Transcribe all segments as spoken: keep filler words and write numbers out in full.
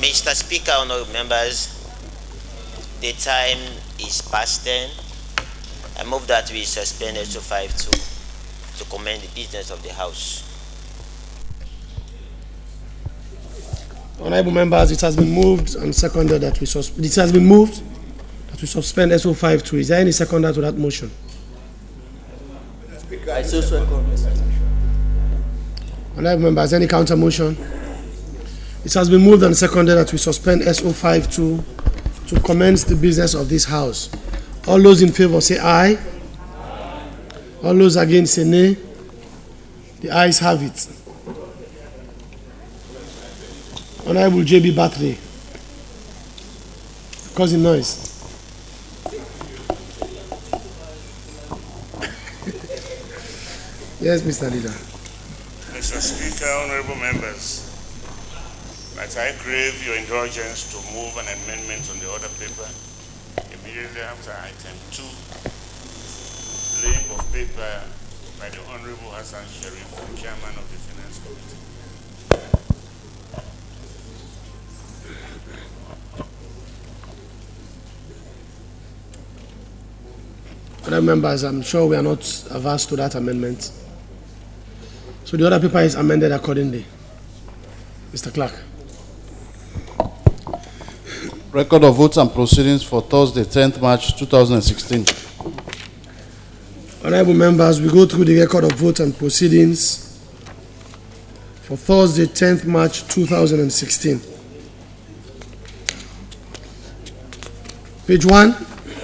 Mister Speaker, honorable members, the time is past ten. I move that we suspend S O five two to commence the business of the House. Honorable members, it has been moved and seconded that we suspend. It has been moved that we suspend S O five two. Is there any seconder to that motion? I so second, Mister Speaker. Honorable members, any counter motion? It has been moved and seconded that we suspend S O five two to commence the business of this House. All those in favor say aye. Aye. All those against say nay. The ayes have it. Honorable J B Battery, causing noise. Yes, Mister Leader. Mister Speaker, honorable members, as I crave your indulgence to move an amendment on the order paper immediately after item two, laying of paper by the Honorable Hassan Sharif, Chairman of the Finance Committee. Other members, I'm sure we are not averse to that amendment. So the other paper is amended accordingly. Mister Clerk. Record of votes and proceedings for Thursday, tenth March two thousand sixteen. Honorable members, we go through the record of votes and proceedings for Thursday, tenth March two thousand sixteen. Page one.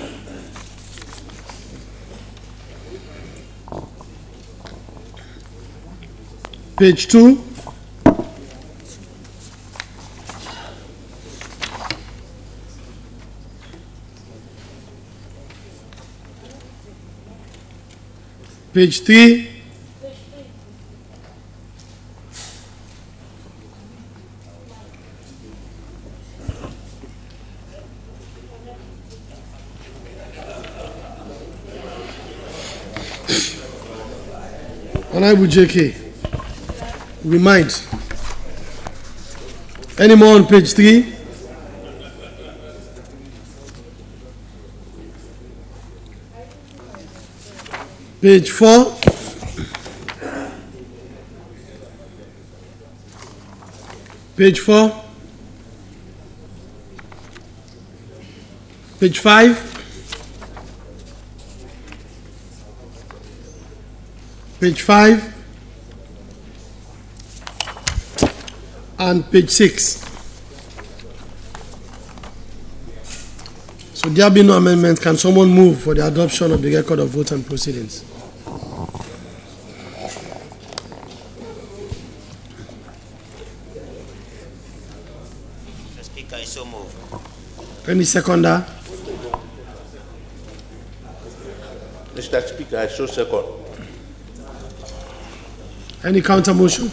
Page two. Page three. Honorable J K, remind. Any more on page three? Page four. Page four. Page five. Page five. And page six. So there be no amendment. Can someone move for the adoption of the record of votes and proceedings? Mister Speaker, I so move. Any seconder? Mister Speaker, I so second. Any counter motion?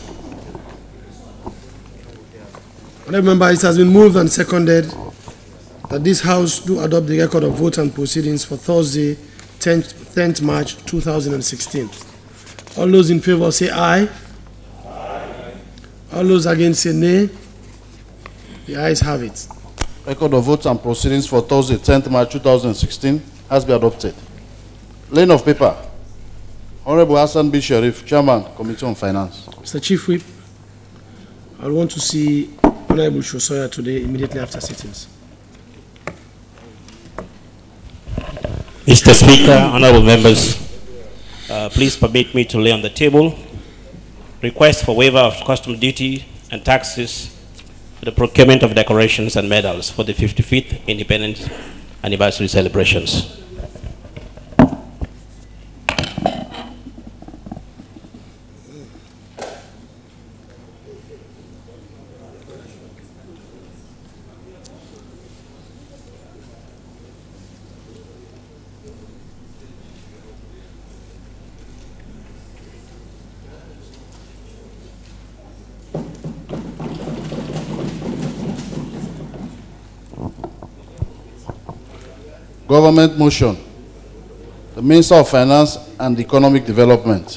Honorable member, it has been moved and seconded that this House do adopt the record of votes and proceedings for Thursday, tenth March two thousand sixteen. All those in favor say aye. Aye. All those against say nay. The ayes have it. Record of votes and proceedings for Thursday, tenth March two thousand sixteen has been adopted. Laying of paper. Honorable Hassan B. Sharif, Chairman, Committee on Finance. Mister Chief Whip, I want to see Honorable Shosoya today immediately after sittings. Mister Speaker, honorable members, uh, please permit me to lay on the table request for waiver of custom duty and taxes for the procurement of decorations and medals for the fifty-fifth Independence Anniversary celebrations. Government motion. The Minister of Finance and Economic Development.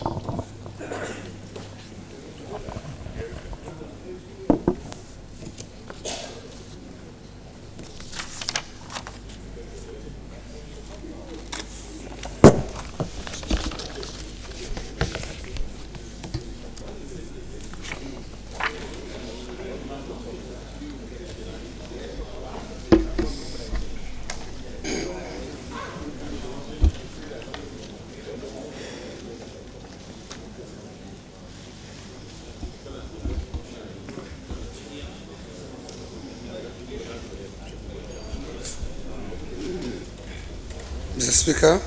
Speaker,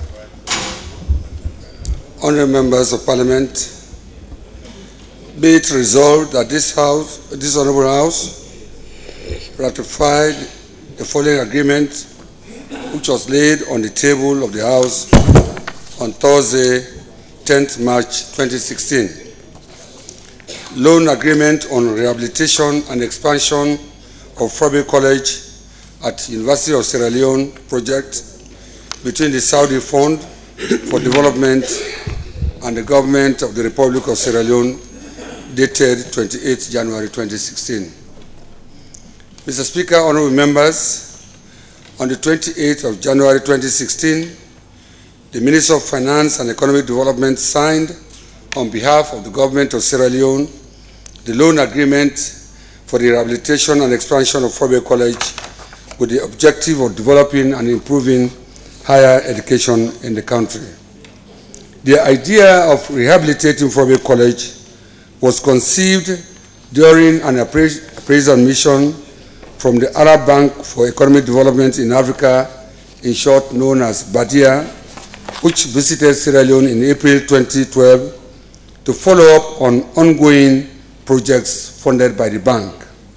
honourable members of Parliament, be it resolved that this House, this Honourable House, ratified the following agreement, which was laid on the table of the House on Thursday, tenth March twenty sixteen. Loan agreement on rehabilitation and expansion of Fourbe College at University of Sierra Leone project between the Saudi Fund for Development and the Government of the Republic of Sierra Leone, dated twenty-eighth January twenty sixteen. Mister Speaker, honourable members, on the twenty-eighth of January twenty sixteen, the Minister of Finance and Economic Development signed on behalf of the Government of Sierra Leone the loan agreement for the rehabilitation and expansion of Fourbe College with the objective of developing and improving higher education in the country. The idea of rehabilitating Fourbe College was conceived during an appraisal mission from the Arab Bank for Economic Development in Africa, in short known as BADIA, which visited Sierra Leone in April twenty twelve to follow up on ongoing projects funded by the bank.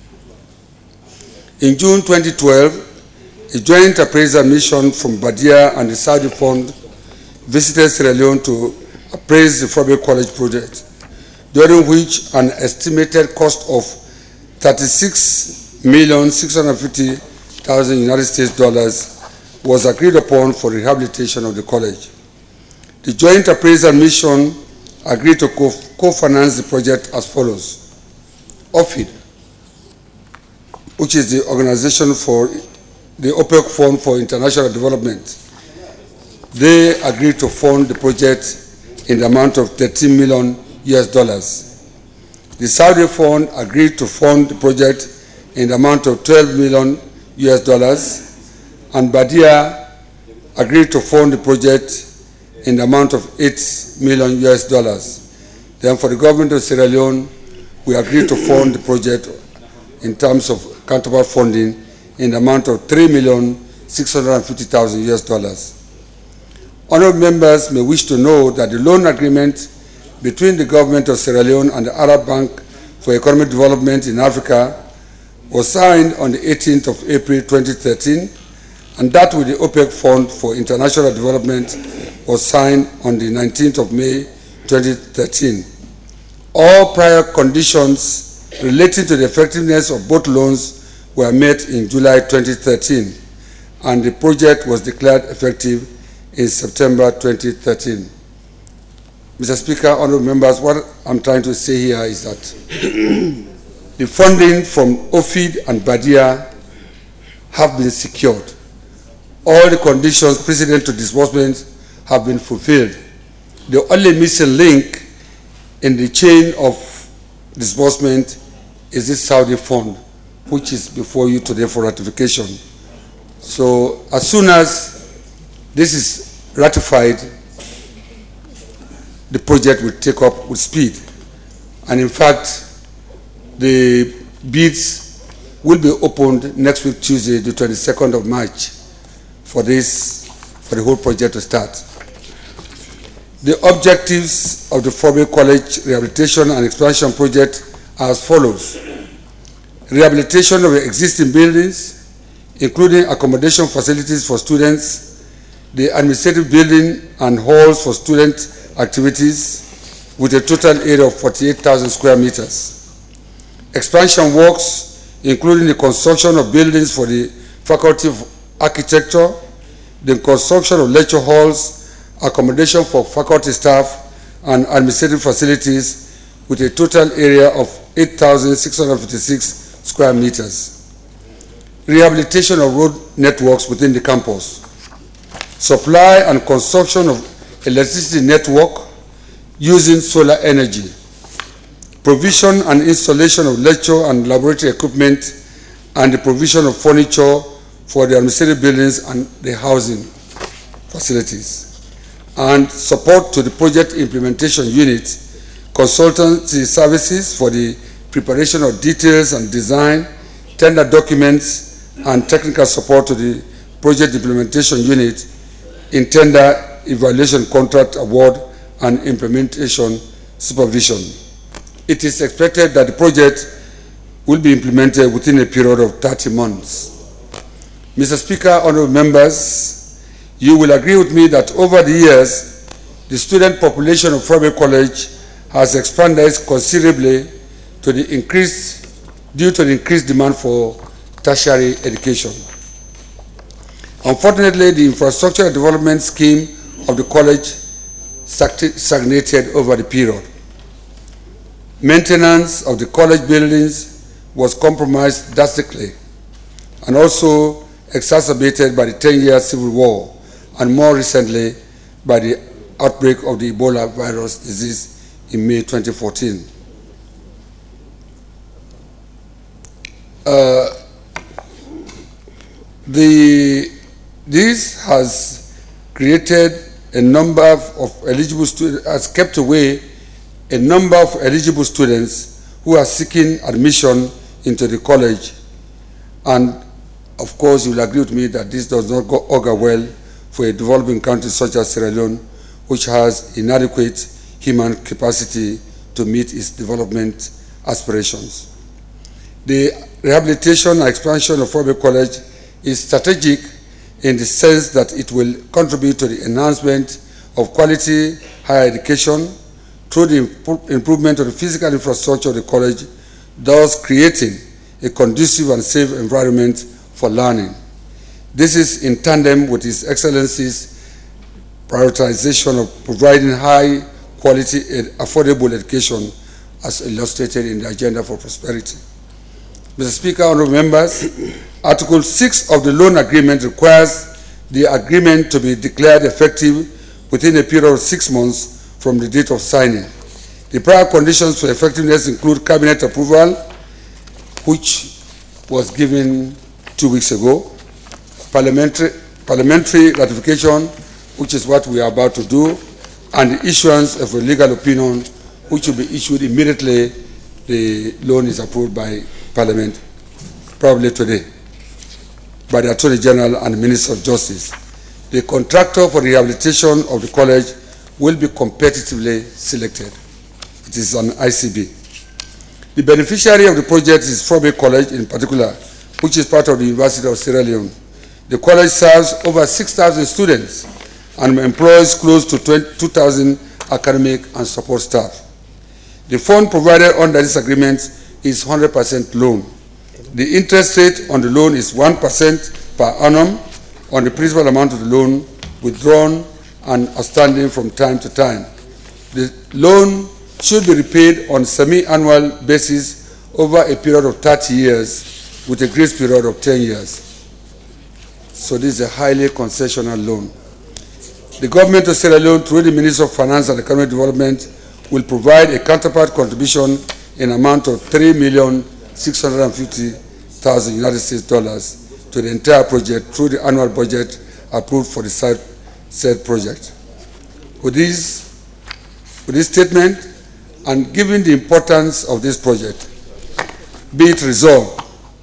In June twenty twelve, a joint appraisal mission from BADIA and the Saudi Fund visited Sierra Leone to appraise the Fourbe College project, during which an estimated cost of thirty-six million six hundred fifty thousand United States dollars was agreed upon for rehabilitation of the college. The joint appraisal mission agreed to co-finance the project as follows. OFID, which is the Organization for the OPEC Fund for International Development, they agreed to fund the project in the amount of thirteen million U S dollars. The Saudi Fund agreed to fund the project in the amount of twelve million U S dollars, and BADIA agreed to fund the project in the amount of eight million U S dollars. Then for the government of Sierra Leone, we agreed to fund the project in terms of counterpart funding in the amount of three million six hundred fifty thousand U S dollars. Honourable members may wish to know that the loan agreement between the government of Sierra Leone and the Arab Bank for Economic Development in Africa was signed on the eighteenth of April twenty thirteen, and that with the OPEC Fund for International Development was signed on the nineteenth of May twenty thirteen. All prior conditions relating to the effectiveness of both loans were met in July twenty thirteen, and the project was declared effective in September twenty thirteen. Mister Speaker, honourable members, what I'm trying to say here is that the funding from OFID and BADIA have been secured. All the conditions precedent to disbursement have been fulfilled. The only missing link in the chain of disbursement is this Saudi fund, which is before you today for ratification. So as soon as this is ratified, the project will take up with speed. And in fact, the bids will be opened next week, Tuesday, the twenty-second of March, for this, for the whole project to start. The objectives of the Fourbe College Rehabilitation and Expansion Project are as follows. Rehabilitation of existing buildings, including accommodation facilities for students, the administrative building and halls for student activities with a total area of forty-eight thousand square meters. Expansion works, including the construction of buildings for the Faculty of Architecture, the construction of lecture halls, accommodation for faculty staff, and administrative facilities with a total area of eight thousand six hundred fifty-six square meters. Rehabilitation of road networks within the campus. Supply and construction of electricity network using solar energy. Provision and installation of lecture and laboratory equipment, and the provision of furniture for the administrative buildings and the housing facilities. And support to the project implementation unit, consultancy services for the preparation of details and design, tender documents, and technical support to the project implementation unit in tender evaluation, contract award, and implementation supervision. It is expected that the project will be implemented within a period of thirty months. Mister Speaker, honorable members, you will agree with me that over the years, the student population of Frobe College has expanded considerably to the increased, due to the increased demand for tertiary education. Unfortunately, the infrastructure development scheme of the college stagnated over the period. Maintenance of the college buildings was compromised drastically and also exacerbated by the ten-year civil war and more recently by the outbreak of the Ebola virus disease in May twenty fourteen. Uh, the, this has created a number of eligible students, has kept away a number of eligible students who are seeking admission into the college. And of course, you will agree with me that this does not go augur well for a developing country such as Sierra Leone, which has inadequate human capacity to meet its development aspirations. The rehabilitation and expansion of Frobe College is strategic in the sense that it will contribute to the enhancement of quality higher education through the imp improvement of the physical infrastructure of the college, thus creating a conducive and safe environment for learning. This is in tandem with His Excellency's prioritization of providing high quality and affordable education as illustrated in the Agenda for Prosperity. Mister Speaker, honorable members, Article six of the loan agreement requires the agreement to be declared effective within a period of six months from the date of signing. The prior conditions for effectiveness include cabinet approval, which was given two weeks ago, parliamentary, parliamentary ratification, which is what we are about to do, and the issuance of a legal opinion, which will be issued immediately the loan is approved by Parliament, probably today, by the Attorney General and the Minister of Justice. The contractor for the rehabilitation of the college will be competitively selected. It is an I C B. The beneficiary of the project is Frobe College in particular, which is part of the University of Sierra Leone. The college serves over six thousand students and employs close to two thousand academic and support staff. The fund provided under this agreement is one hundred percent loan. The interest rate on the loan is one percent per annum on the principal amount of the loan withdrawn and outstanding from time to time. The loan should be repaid on semi-annual basis over a period of thirty years with a grace period of ten years. So this is a highly concessional loan. The government of Sierra Leone, through the Ministry of Finance and Economic Development, will provide a counterpart contribution in amount of three million six hundred fifty thousand United States dollars to the entire project through the annual budget approved for the said, said project. With this, with this statement, and given the importance of this project, be it resolved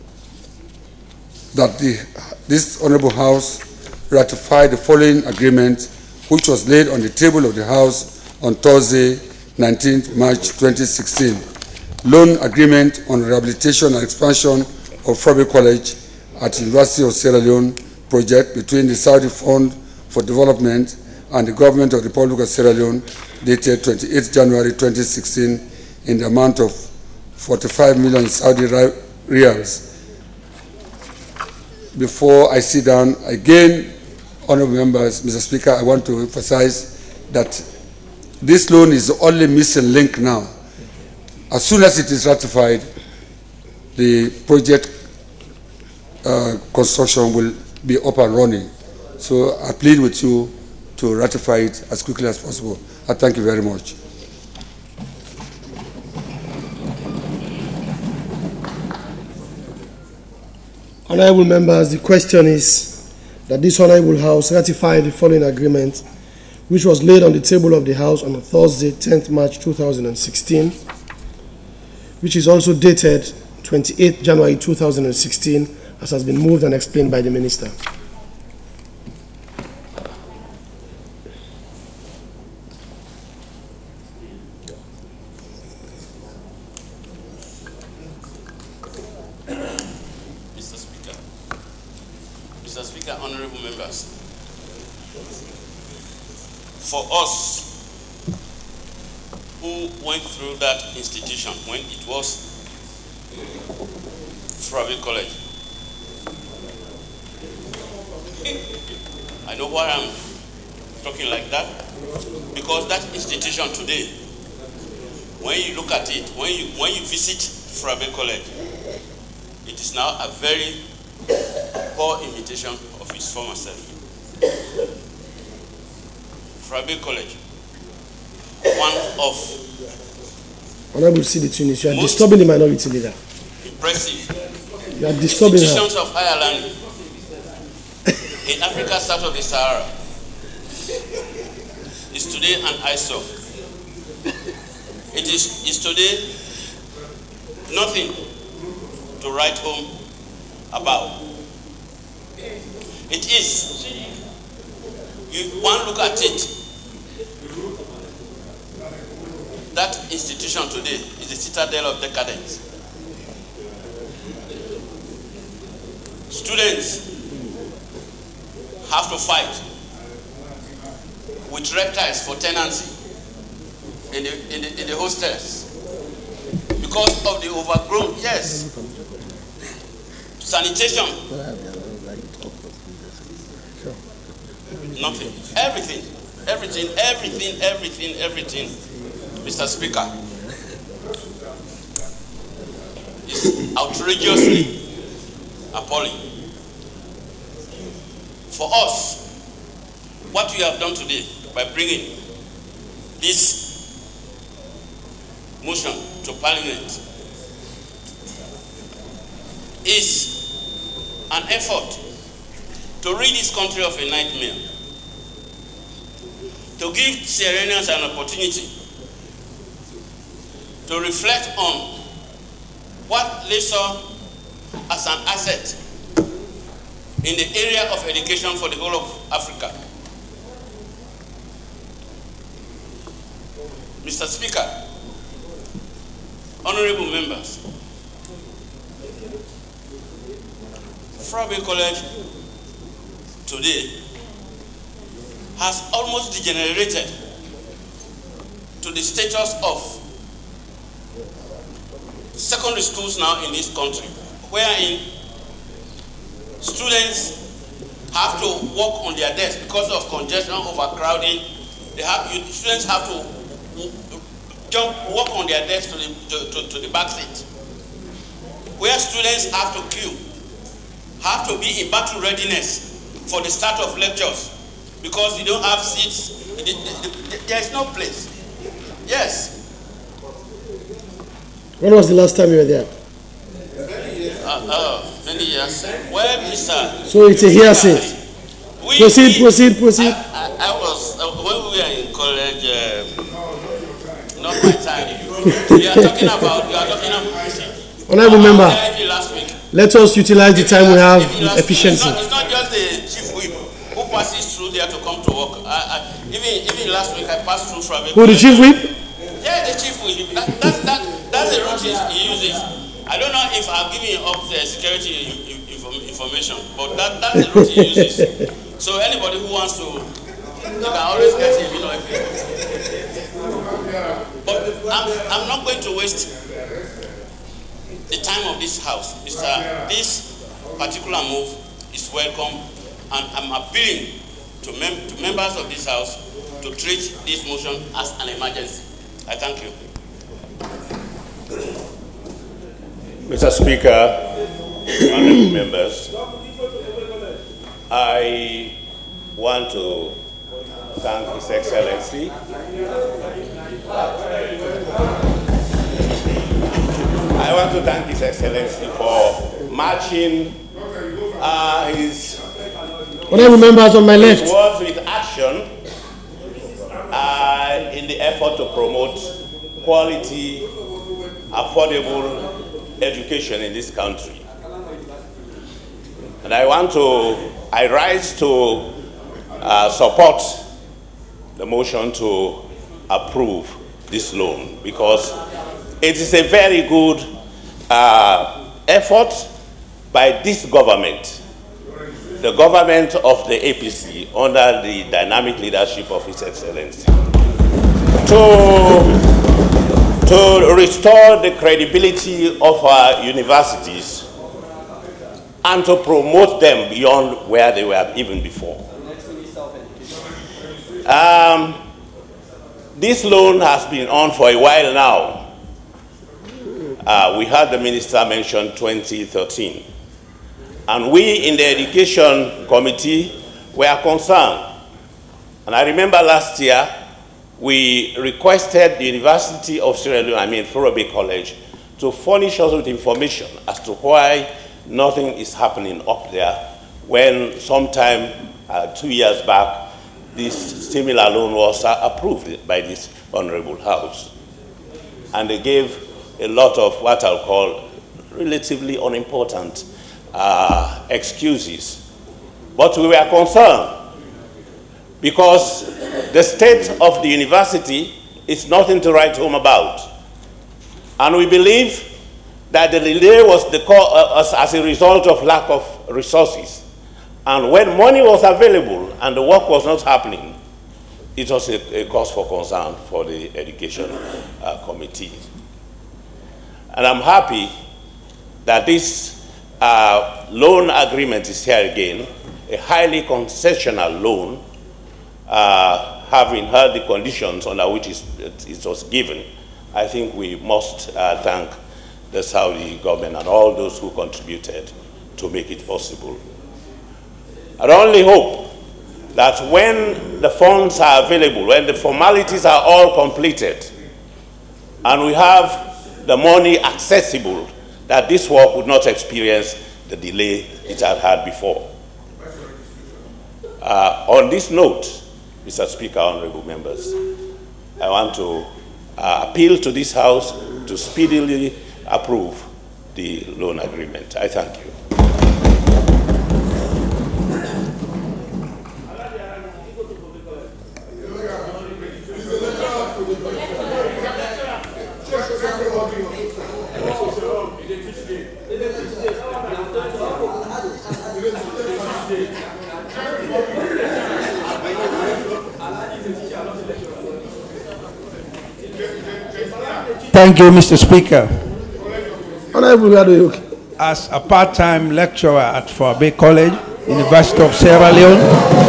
that the, this Honorable House ratify the following agreement, which was laid on the table of the House on Thursday, nineteenth March twenty sixteen. Loan agreement on rehabilitation and expansion of Frobe College at University of Sierra Leone project between the Saudi Fund for Development and the Government of the Republic of Sierra Leone, dated twenty-eighth January twenty sixteen, in the amount of forty-five million Saudi riyals. Before I sit down, again, honorable members, Mister Speaker, I want to emphasize that this loan is the only missing link now. As soon as it is ratified, the project uh, construction will be up and running. So I plead with you to ratify it as quickly as possible. I thank you very much. Honorable members, the question is that this Honorable House ratify the following agreement, which was laid on the table of the House on Thursday, tenth March two thousand sixteen, which is also dated twenty-eighth January two thousand sixteen, as has been moved and explained by the Minister. honorable members, for us who went through that institution when it was Furabe College, I know why I'm talking like that, because that institution today, when you look at it, when you when you visit Furabe College, it is now a very poor imitation of its former self. Furabe College, one of Honorable C D Tunis, you are disturbing the minority leader. Impressive. You are disturbing her. Institutions of higher learning in Africa south of the Sahara is today an eyesore. It is, is today nothing to write home about. It is. You one look at it. That institution today is the citadel of decadence. Students have to fight with reptiles for tenancy in the, in the, in the hostels because of the overgrown, yes, sanitation, nothing, everything, everything, everything, everything, everything, Mister Speaker, is outrageously appalling. For us, what you have done today by bringing this motion to Parliament is an effort to rid this country of a nightmare, to give Sierranians an opportunity to reflect on what they saw as an asset in the area of education for the whole of Africa. Mister Speaker, honorable members, Furabe College today has almost degenerated to the status of secondary schools now in this country, wherein students have to work on their desks because of congestion, overcrowding. They have students have to jump, walk on their desks to the to, to, to the back seat, where students have to queue, have to be in battle readiness for the start of lectures because you don't have seats. There is no place. Yes. When was the last time you were there? Uh, uh, many years. Well, Mister So it's a hearsay. We, Proceed, we, proceed, proceed. I, I, I was, uh, when we were in college, uh, not my time. You are talking about, you are talking about, Honorable member, last week. let us utilize the time we have with efficiency. It's not, it's not just the chief whip who passes through there to come to work. I, I, even, even last week, I passed through Furabe. Who, the chief whip? Yeah, the chief whip. That, that, that, that's the route he uses. I don't know if I'm giving up the security information, but that, that's the route he uses. So anybody who wants to, you can always get him, you know. But I'm, I'm not going to waste the time of this house. Mister This particular move is welcome, and I'm appealing to, mem to members of this house to treat this motion as an emergency. I thank you. Mister Speaker, honorable members, I want to thank His Excellency I want to thank His Excellency for matching uh, his, Honorable members on my his left. words with action uh, in the effort to promote quality, affordable education in this country. And I want to, I rise to uh, support the motion to approve this loan because it is a very good uh, effort by this government the government of the A P C under the dynamic leadership of His Excellency to, to restore the credibility of our universities and to promote them beyond where they were even before. Um, this loan has been on for a while now. Uh, we heard the minister mention twenty thirteen. And we in the Education Committee were concerned. And I remember last year, we requested the University of Sierra Leone, I mean, Forobe College, to furnish us with information as to why nothing is happening up there when sometime uh, two years back, this similar loan was uh, approved by this Honorable House. And they gave a lot of what I'll call relatively unimportant uh, excuses. But we were concerned because the state of the university is nothing to write home about. And we believe that the delay was the co- uh, as a result of lack of resources. And when money was available and the work was not happening, it was a, a cause for concern for the Education uh, Committee. And I'm happy that this uh, loan agreement is here again, a highly concessional loan, uh, having heard the conditions under which it, it was given. I think we must uh, thank the Saudi government and all those who contributed to make it possible. I only hope that when the funds are available, when the formalities are all completed, and we have the money accessible, that this work would not experience the delay it had had before. Uh, on this note, Mister Speaker, honorable members, I want to uh, appeal to this House to speedily approve the loan agreement. I thank you. Thank you, Mister Speaker. Honorable, as a part-time lecturer at Forobe College, University of Sierra Leone,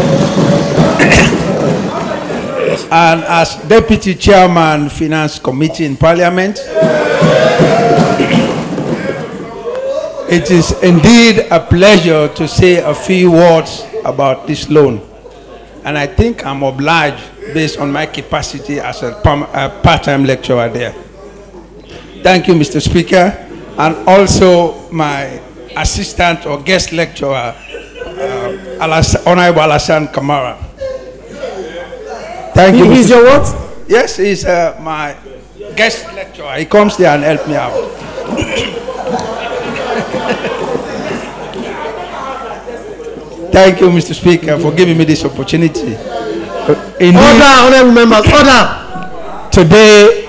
and as Deputy Chairman, Finance Committee in Parliament, it is indeed a pleasure to say a few words about this loan. And I think I'm obliged based on my capacity as a part-time lecturer there. Thank you, Mister Speaker, and also my assistant or guest lecturer, uh, Alas- Honorable Alassane Kamara. Thank you. He's your what? Yes, he's uh, my guest lecturer. He comes there and helps me out. Thank you, Mister Speaker, for giving me this opportunity. Indeed, order, honorable members, order. Today,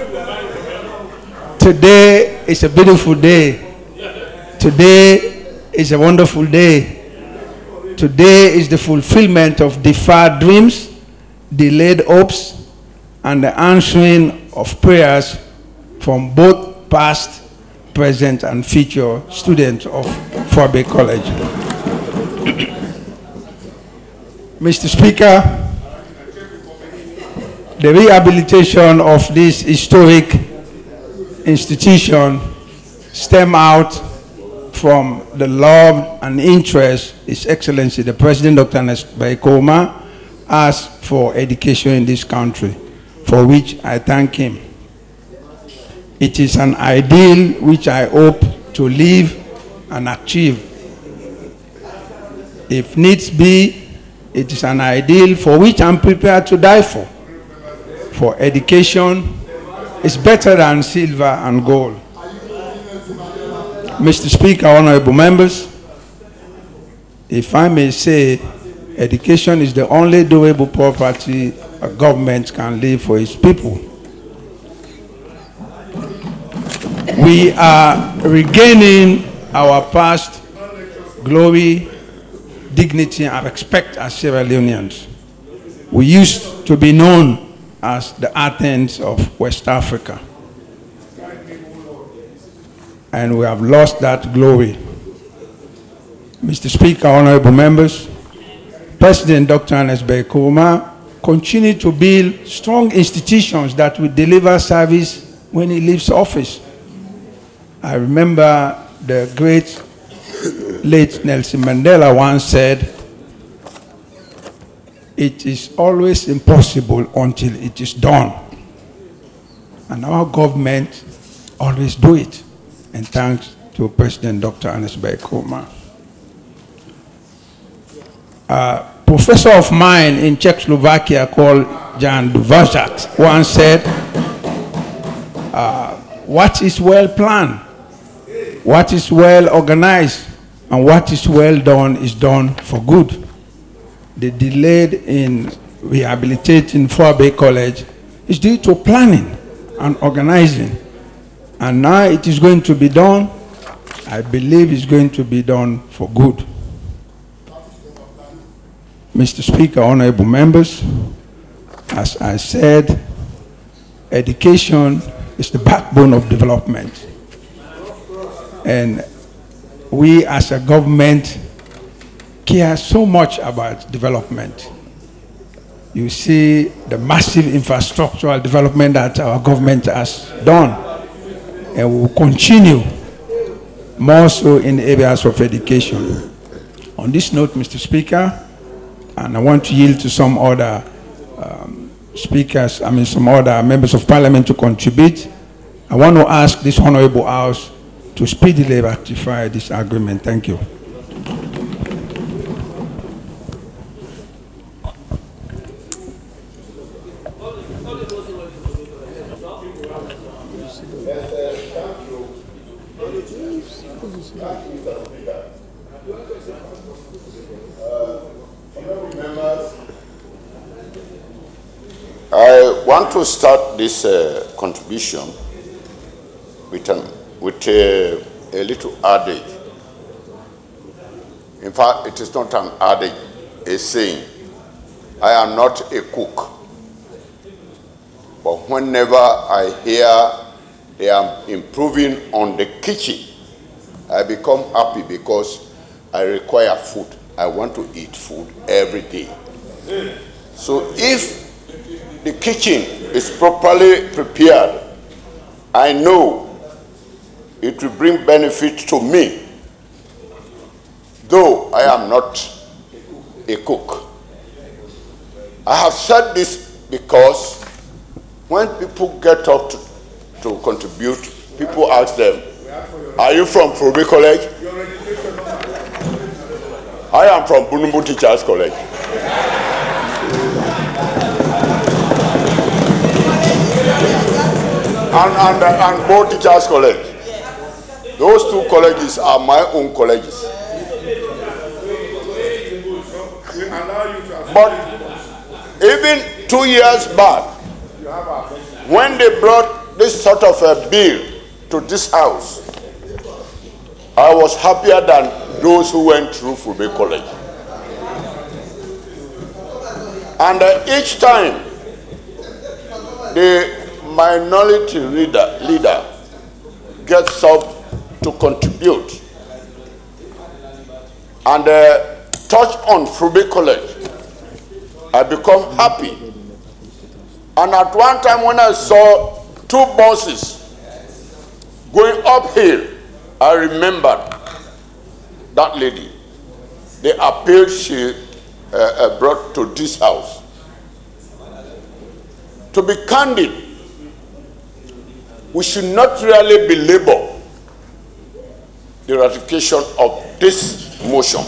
today is a beautiful day. Today is a wonderful day. Today is the fulfillment of deferred dreams, delayed hopes, and the answering of prayers from both past, present, and future students of Forobe College. Mister Speaker, the rehabilitation of this historic institution stem out from the love and interest His Excellency the President Doctor Ernest Bai Koroma has for education in this country, for which I thank him. It is an ideal which I hope to live and achieve. If needs be, it is an ideal for which I'm prepared to die for. For education is better than silver and gold. Mister Speaker, honorable members, if I may say, education is the only durable property a government can leave for its people. We are regaining our past glory dignity and respect as Sierra Leoneans. We used to be known as the Athens of West Africa. And we have lost that glory. Mister Speaker, honorable members, President Doctor Ernest Bai Koroma continued to build strong institutions that will deliver service when he leaves office. I remember the great late Nelson Mandela once said, "It is always impossible until it is done." And our government always do it. And thanks to President Doctor Ernest Bai Koroma. A professor of mine in Czechoslovakia called Jan Dvořák once said, uh, what is well planned, what is well organized, and what is well done is done for good. The delay in rehabilitating Fourbe College is due to planning and organizing. And now it is going to be done. I believe it's going to be done for good. Mister Speaker, honorable members, as I said, education is the backbone of development. And we as a government care so much about development. You see the massive infrastructural development that our government has done, and will continue more so in the areas of education. On this note, Mister Speaker, and I want to yield to some other um, speakers, I mean some other members of parliament to contribute. I want to ask this honorable house to speedily ratify this agreement. Thank you. I want to start this uh, contribution with, an, with a, a little adage. In fact, it is not an adage, a saying. I am not a cook. But whenever I hear they are improving on the kitchen, I become happy because I require food. I want to eat food every day. So if the kitchen is properly prepared, I know it will bring benefit to me, though I am not a cook. I have said this because when people get up to, to contribute, people ask them, are you from Fourbe College? I am from Bunumbu Teachers College. And, and, and Bo Teachers College. Those two colleges are my own colleges. But even two years back, when they brought this sort of a bill to this house, I was happier than those who went through Fourbe College. And uh, each time, the minority leader, leader gets up to contribute and uh, touch on Fourbe College, I become happy. And at one time when I saw two buses going uphill, I remembered that lady, the appeal she uh, uh, brought to this house. To be candid, we should not really belabor the ratification of this motion.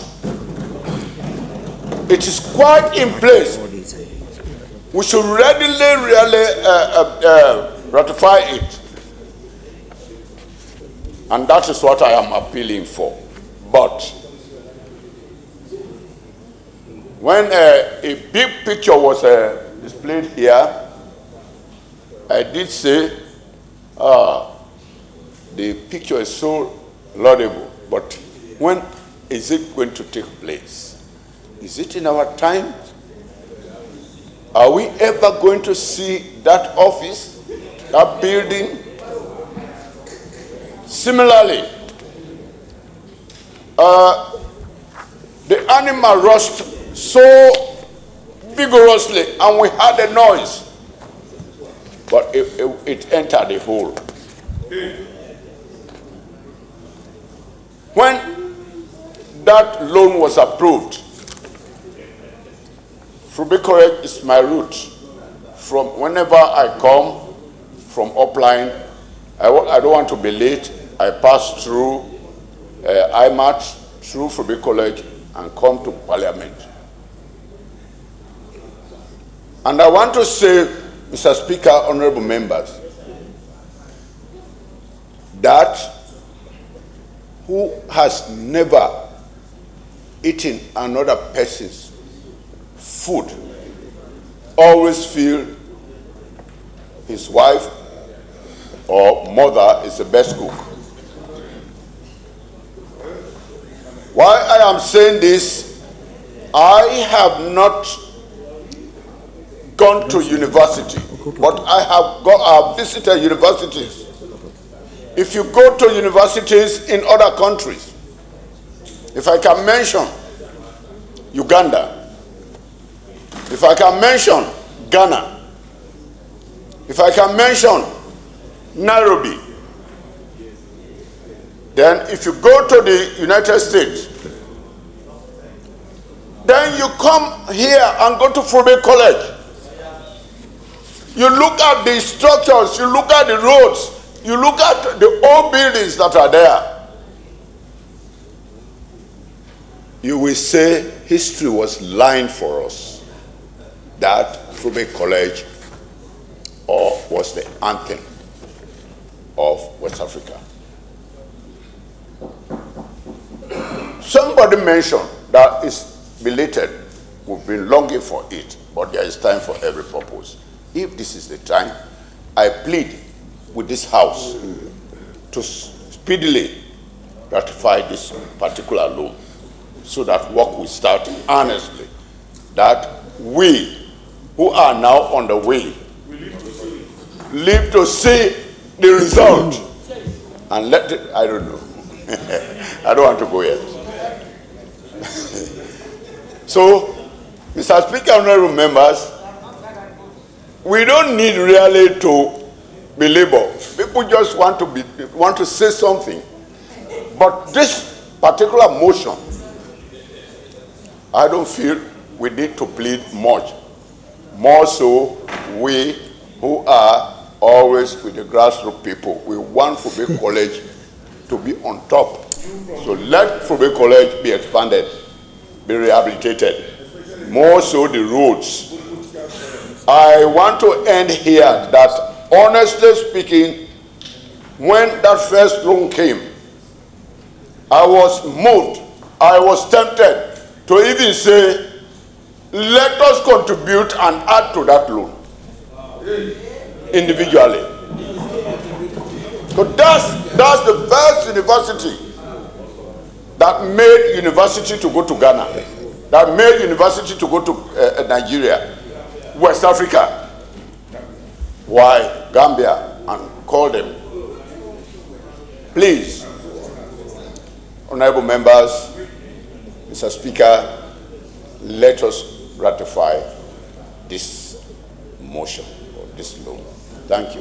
It is quite in place. We should readily, really uh, uh, uh, ratify it. And that is what I am appealing for. But when uh, a big picture was uh, displayed here, I did say, ah, the picture is so laudable, but when is it going to take place? Is it in our time? Are we ever going to see that office, that building? Similarly, uh, the animal rushed so vigorously and we heard a noise, but it, it, it entered the hole. When that loan was approved, Frubicorage is my route. From whenever I come from upline, I, I don't want to be late. I pass through uh, I M A T, through Frubicorage, and come to Parliament. And I want to say, Mister Speaker, honorable members, that who has never eaten another person's food always feel his wife or mother is the best cook. Why I am saying this, I have not gone to university, but I have got, I have visited universities. If you go to universities in other countries, if I can mention Uganda, if I can mention Ghana, if I can mention Nairobi, then if you go to the United States, then you come here and go to Frubicorage. You look at the structures, you look at the roads, you look at the old buildings that are there. You will say history was lying for us that Frubicorage or was the anthem of West Africa. Somebody mentioned that it's belated. We've been longing for it, but there is time for every purpose. If this is the time, I plead with this House to speedily ratify this particular law so that work will start honestly, that we who are now on the way live to see the result and let it, I don't know. I don't want to go yet. So, Mister Speaker, honorable members, we don't need really to belabor. People just want to be want to say something. But this particular motion, I don't feel we need to plead much. More so, we who are always with the grassroots people, we want Frubicorage to be on top. So let Frubicorage be expanded, be rehabilitated. More so the roads. I want to end here that, honestly speaking, when that first loan came, I was moved, I was tempted to even say, let us contribute and add to that loan individually. So that's, that's the first university that made university to go to Ghana, that made university to go to uh, Nigeria, West Africa. Why Gambia, and call them. Please, honorable members, Mister Speaker, let us ratify this motion or this law. Thank you.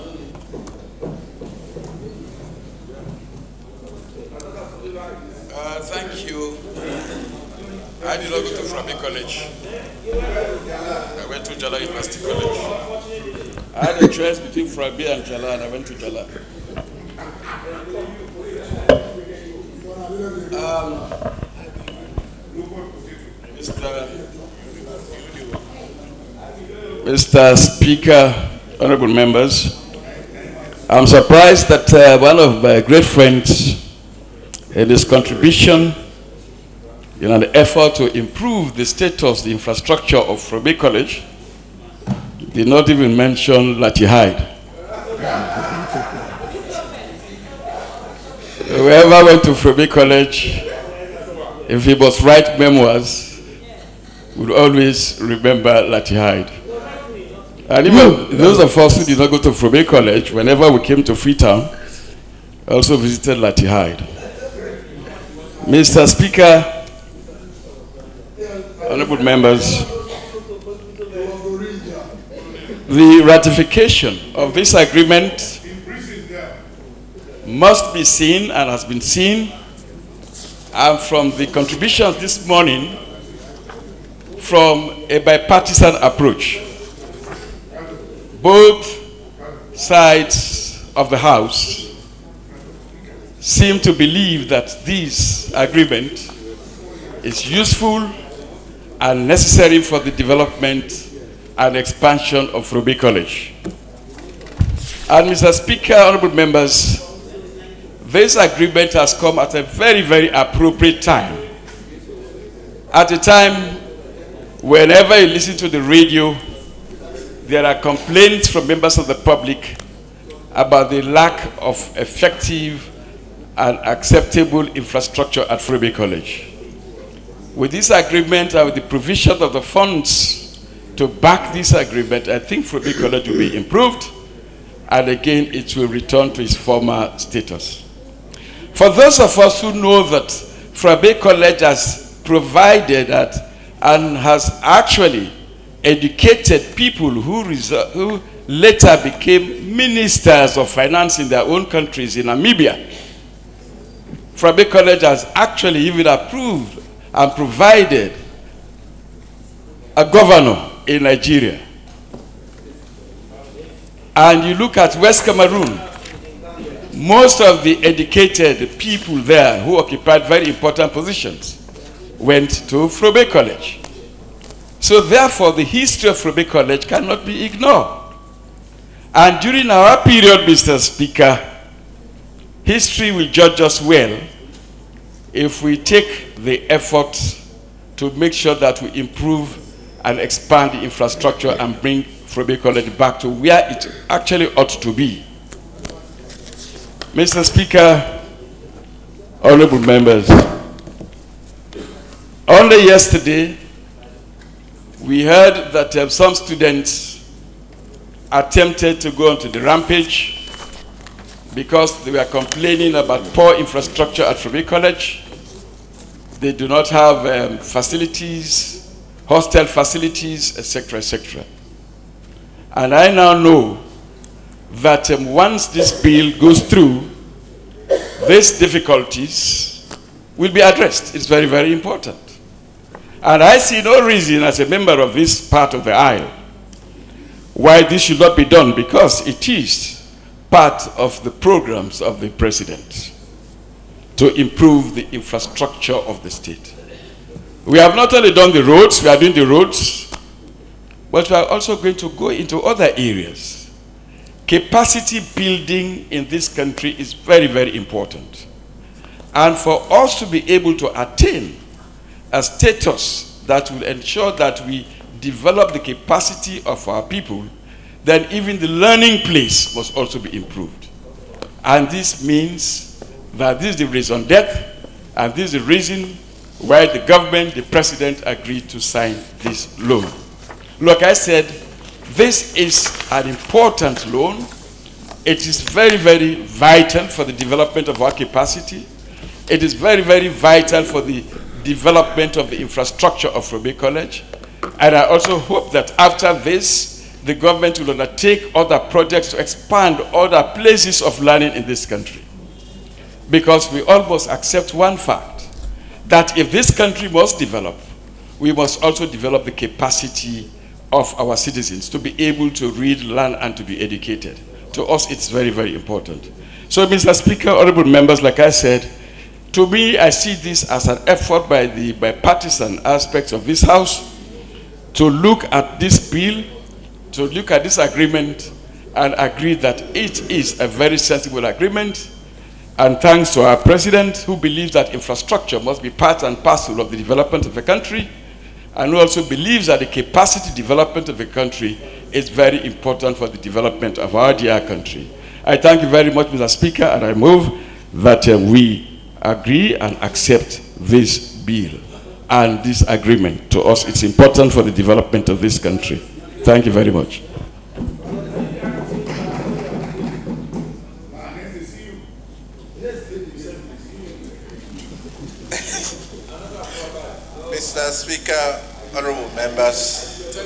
Uh, thank you. I did not go to Frubicorage. I went to Jala University College. I had a choice between Frabi and Jala, and I went to Jala. Um, Mister Mister Speaker, honorable members, I'm surprised that uh, one of my great friends in his contribution in an effort to improve the status, the infrastructure of Frubicorage, did not even mention Lati Hyde. Whoever went to Frubicorage, if he must write memoirs, will always remember Lati Hyde. And even those of us who did not go to Frobe College, whenever we came to Freetown, also visited Lati Hyde. Mister Speaker, honorable members, the ratification of this agreement must be seen and has been seen, and from the contributions this morning, from a bipartisan approach. Both sides of the House seem to believe that this agreement is useful and necessary for the development and expansion of Frobe College. And Mister Speaker, honorable members, this agreement has come at a very, very appropriate time. At a time whenever you listen to the radio, there are complaints from members of the public about the lack of effective and acceptable infrastructure at Frobe College. With this agreement and with the provision of the funds to back this agreement, I think Frobe College will be improved, and again it will return to its former status. For those of us who know that Frobe College has provided that and has actually educated people who, who later became ministers of finance in their own countries in Namibia, Frobe College has actually even approved and provided a governor in Nigeria. And you look at West Cameroon, most of the educated people there who occupied very important positions went to Frobe College. So therefore, the history of Frobe College cannot be ignored. And during our period, Mister Speaker, history will judge us well if we take the effort to make sure that we improve and expand the infrastructure and bring Frobe College back to where it actually ought to be. Mister Speaker, honorable members, only yesterday we heard that uh, some students attempted to go onto the rampage because they were complaining about poor infrastructure at Frobe College. They do not have um, facilities, hostel facilities, et cetera, et cetera. And I now know that um, once this bill goes through, these difficulties will be addressed. It's very, very important. And I see no reason as a member of this part of the aisle why this should not be done, because it is part of the programs of the president to improve the infrastructure of the state. We have not only done the roads, we are doing the roads, but we are also going to go into other areas. Capacity building in this country is very, very important. And for us to be able to attain a status that will ensure that we develop the capacity of our people, then even the learning place must also be improved. And this means that this is the raison d'etre, and this is the reason why the government, the president, agreed to sign this loan. Like I said, this is an important loan. It is very, very vital for the development of our capacity. It is very, very vital for the development of the infrastructure of Frobe College. And I also hope that after this, the government will undertake other projects to expand other places of learning in this country. Because we almost accept one fact, that if this country must develop, we must also develop the capacity of our citizens to be able to read, learn, and to be educated. To us, it's very, very important. So, Mister Speaker, honorable members, like I said, to me, I see this as an effort by the bipartisan aspects of this House to look at this bill, to look at this agreement, and agree that it is a very sensible agreement. And thanks to our president, who believes that infrastructure must be part and parcel of the development of the country, and who also believes that the capacity development of the country is very important for the development of our dear country. I thank you very much, Mister Speaker, and I move that uh, we agree and accept this bill. and this agreement. To us, it's important for the development of this country. Thank you very much. Mister Speaker, honorable members,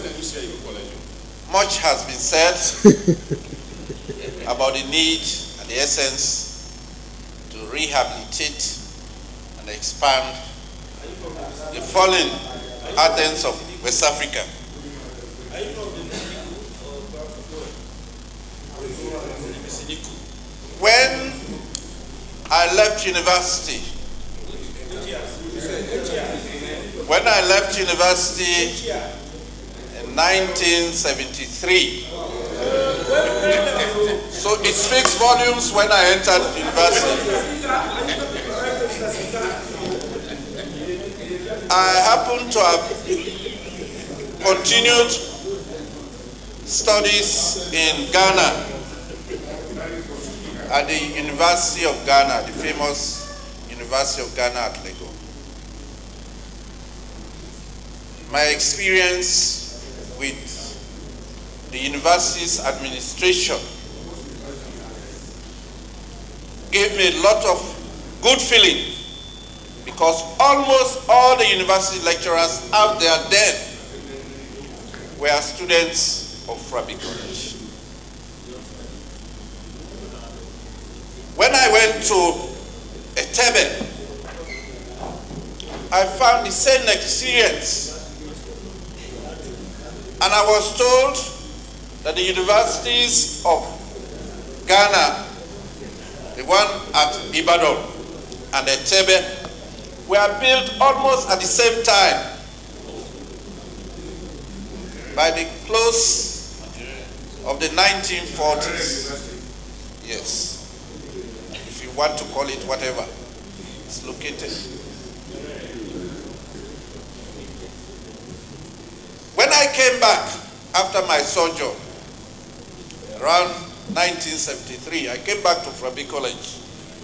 much has been said about the need and the essence to rehabilitate and expand the fallen Athens of West Africa. When I left university, when I left university in nineteen seventy-three, so it speaks volumes when I entered university. I happen to have continued studies in Ghana at the University of Ghana, the famous University of Ghana at Lagos. My experience with the university's administration gave me a lot of good feeling, because almost all the university lecturers out there then were students of Frabi College. When I went to Etebe, I found the same experience. And I was told that the universities of Ghana, the one at Ibadan and Etebe, were built almost at the same time, by the close of the nineteen forties. Yes. If you want to call it whatever, it's located. When I came back after my sojourn, around nineteen seventy-three, I came back to Frabi College.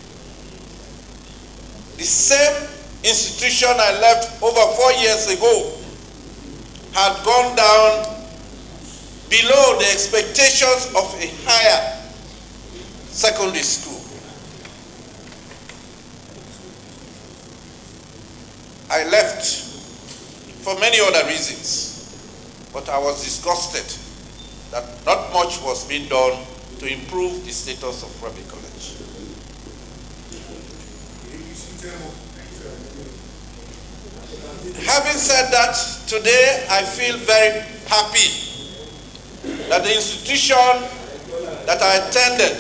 The same institution I left over four years ago had gone down below the expectations of a higher secondary school. I left for many other reasons, but I was disgusted that not much was being done to improve the status of Frabi College. Having said that, today I feel very happy that the institution that I attended,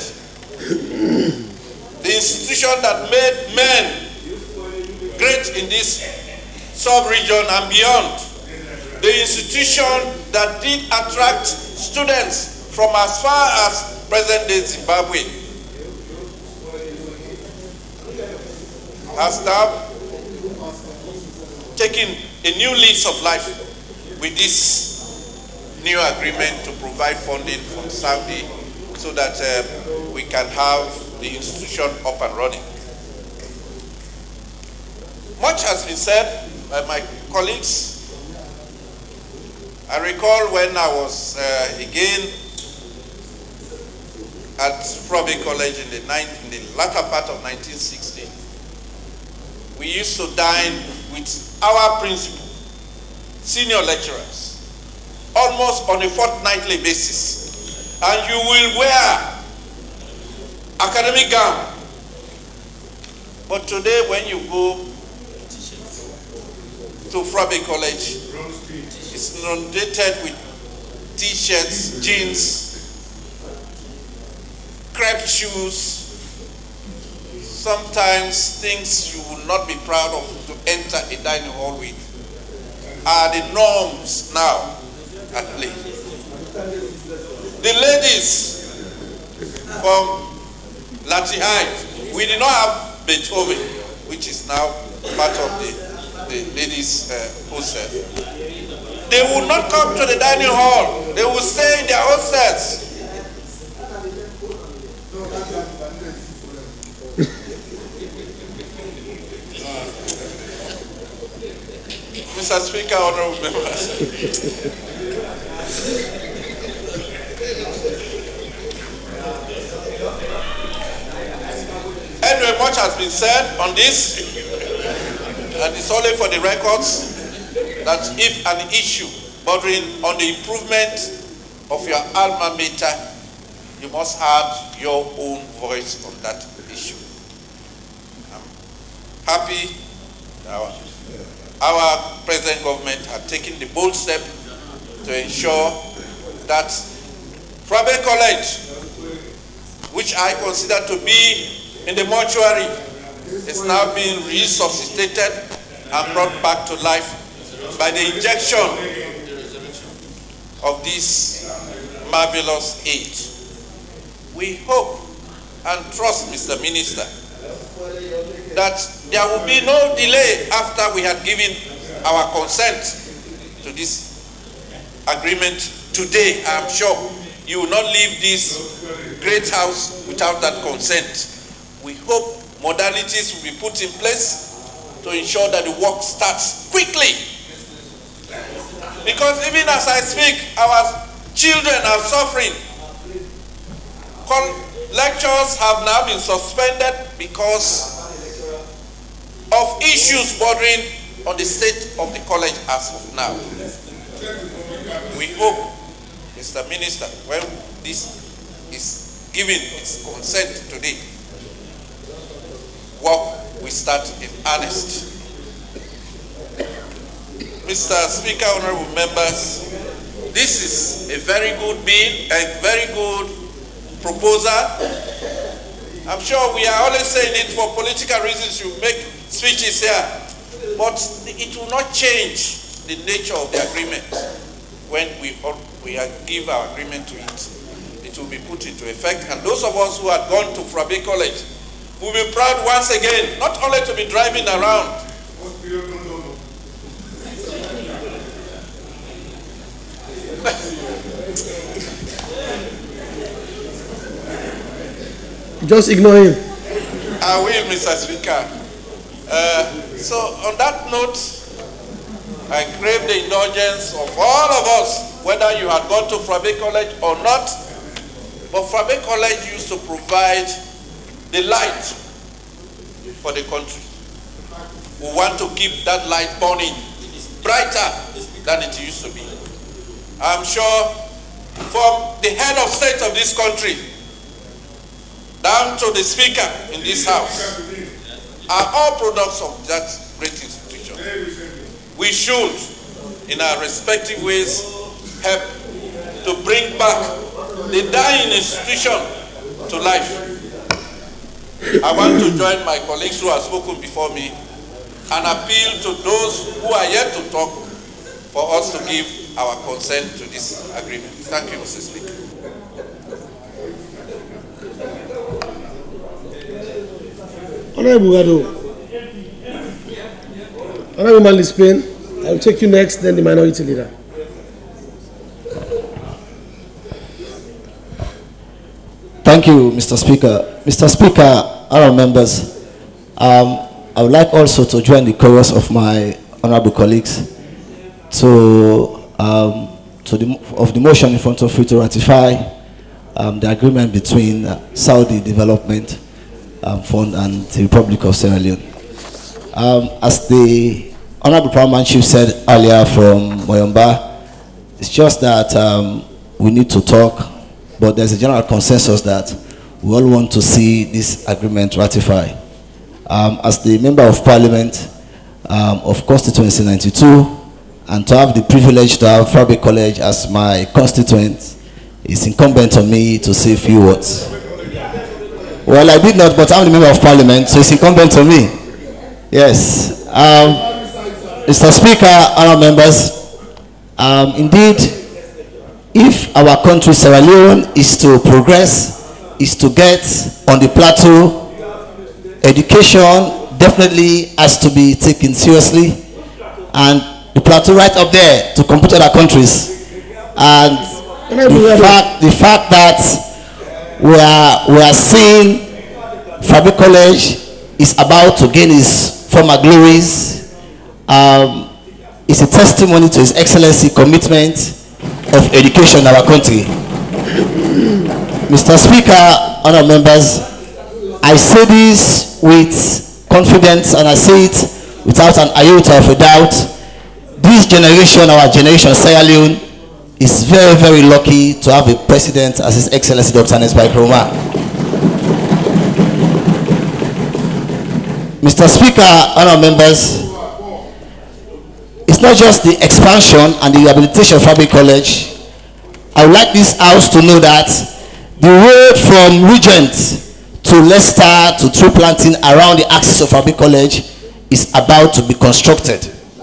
the institution that made men great in this sub-region and beyond, the institution that did attract students from as far as present-day Zimbabwe, has now taken a new lease of life with this new agreement to provide funding from Saudi so that uh, we can have the institution up and running. Much has been said by my colleagues. I recall when I was uh, again at Frabi College in the, in the latter part of nineteen sixty, we used to dine with our principal, senior lecturers, almost on a fortnightly basis. And you will wear academic gown. But today when you go to Frabi College, it's inundated with t-shirts, jeans, crepe shoes, sometimes things you will not be proud of to enter a dining hall with are the norms now at play. The ladies from Latihide, we did not have Beethoven, which is now part of the, the ladies' uh, hostel. They will not come to the dining hall. They will stay in their hostels. Mister Speaker, honorable members. Anyway, much has been said on this, and it's only for the records that if an issue bordering on the improvement of your alma mater, you must have your own voice on that issue. I'm happy that our, our present government has taken the bold step to ensure that private college, which I consider to be in the mortuary, is now being resuscitated and brought back to life by the injection of this marvelous aid. We hope and trust, Mister Minister, that there will be no delay after we had given our consent to this agreement today. I am sure you will not leave this great house without that consent. We hope modalities will be put in place to ensure that the work starts quickly. Because even as I speak, our children are suffering. Lectures have now been suspended because of issues bordering on the state of the college as of now. We hope, Mister Minister, when this is given its consent today, work will start in earnest. Mister Speaker, honorable members, this is a very good bill, a very good proposal. I'm sure we are always saying it for political reasons. You make speeches here, but it will not change the nature of the agreement. When we we give our agreement to it, it will be put into effect. And those of us who had gone to Frabe College will be proud once again, not only to be driving around. Just ignore him. I will, Mister Speaker. Uh, so on that note, I crave the indulgence of all of us, whether you had gone to Frabe College or not. But Frabe College used to provide the light for the country. We want to keep that light burning brighter than it used to be. I'm sure from the head of state of this country down to the speaker in this house are all products of that great institution. We should, in our respective ways, help to bring back the dying institution to life. I want to join my colleagues who have spoken before me and appeal to those who are yet to talk for us to give our consent to this agreement. Thank you, Mister Speaker. Honorable Gado, Honorable Manley Spain, I will take you next, then the minority leader. Thank you, Mister Speaker. Mister Speaker, honorable members, um, I would like also to join the chorus of my honorable colleagues to, um, to the, of the motion in front of you to ratify um, the agreement between uh, Saudi Development um, Fund and the Republic of Sierra Leone. Um, as the honorable Paramount Chief said earlier from Moyomba, it's just that um, we need to talk, but there's a general consensus that we all want to see this agreement ratified. Um, as the Member of Parliament um, of Constituency ninety-two, and to have the privilege to have Frabe College as my constituent, it's incumbent on me to say a few words. Well, I did not, but I'm the Member of Parliament, so it's incumbent on me. Yes. Um, Mister Speaker, honourable members, um, indeed, if our country, Sierra Leone, is to progress, is to get on the plateau, education definitely has to be taken seriously, and the plateau right up there to compete with other countries. And the fact, the fact that we are, we are seeing Frabe College is about to gain its former glories, um, is a testimony to His Excellency commitment of education in our country. Mister Speaker, honored members, I say this with confidence and I say it without an iota of a doubt. This generation, our generation, Sierra Leone, is very, very lucky to have a president as His Excellency Doctor Ernest Bai Koroma. Mister Speaker, honored members, it's not just the expansion and the rehabilitation of Fabric College. I would like this house to know that the road from Regent to Leicester to tree planting around the axis of Fabric College is about to be constructed.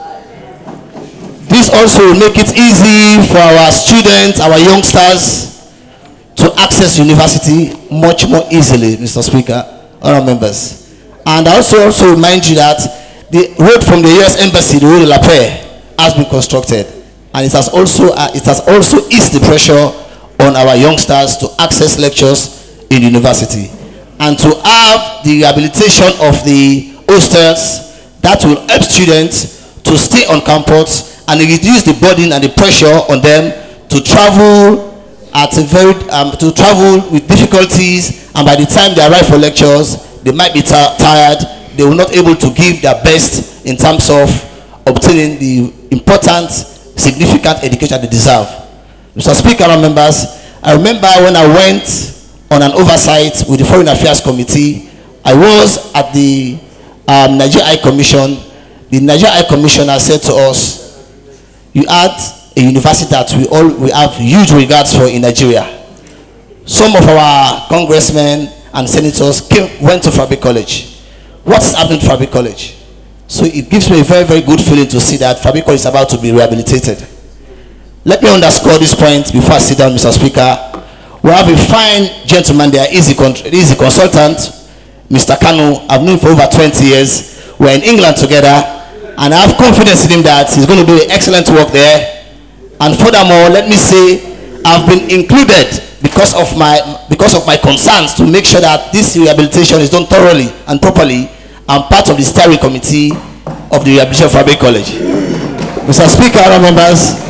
This also will make it easy for our students, our youngsters, to access university much more easily, Mister Speaker, honored members. And I also also remind you that the road from the U S Embassy, the road to La Paix, has been constructed, and it has also uh, it has also eased the pressure on our youngsters to access lectures in university, and to have the rehabilitation of the hostels that will help students to stay on campus and reduce the burden and the pressure on them to travel at a very um, to travel with difficulties, and by the time they arrive for lectures, they might be tired. They will not able to give their best in terms of obtaining the important, significant education they deserve. Mister Speaker and members, I remember when I went on an oversight with the Foreign Affairs Committee, I was at the um, Nigeria High Commission. The Nigeria High Commissioner said to us, you had a university that we all we have huge regards for in Nigeria. Some of our congressmen and senators came, went to Fabric College. What's happening to Fabric College? So it gives me a very, very good feeling to see that Fabric College is about to be rehabilitated. Let me underscore this point before I sit down, Mister Speaker. We have a fine gentleman there, he's a, he's a consultant, Mister Kanu. I've known him for over twenty years. We're in England together, and I have confidence in him that he's going to do excellent work there. And furthermore, let me say, I've been included because of my because of my concerns to make sure that this rehabilitation is done thoroughly and properly. I'm part of the steering committee of the rehabilitation of Fabric College. Mister Speaker, honourable members,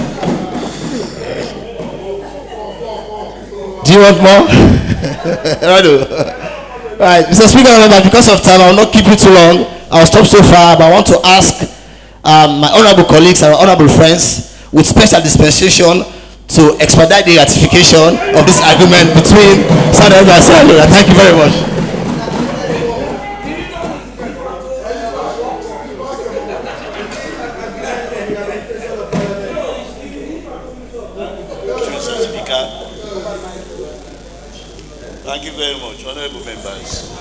do you want more? Right, Mister Speaker, honourable members, because of time, I will not keep you too long. I'll stop so far, but I want to ask um, my honourable colleagues and honourable friends with special dispensation to expedite the ratification of this agreement between Saudi Arabia and Sierra Leone. Thank you very much. Mister Speaker, thank you very much, honorable members.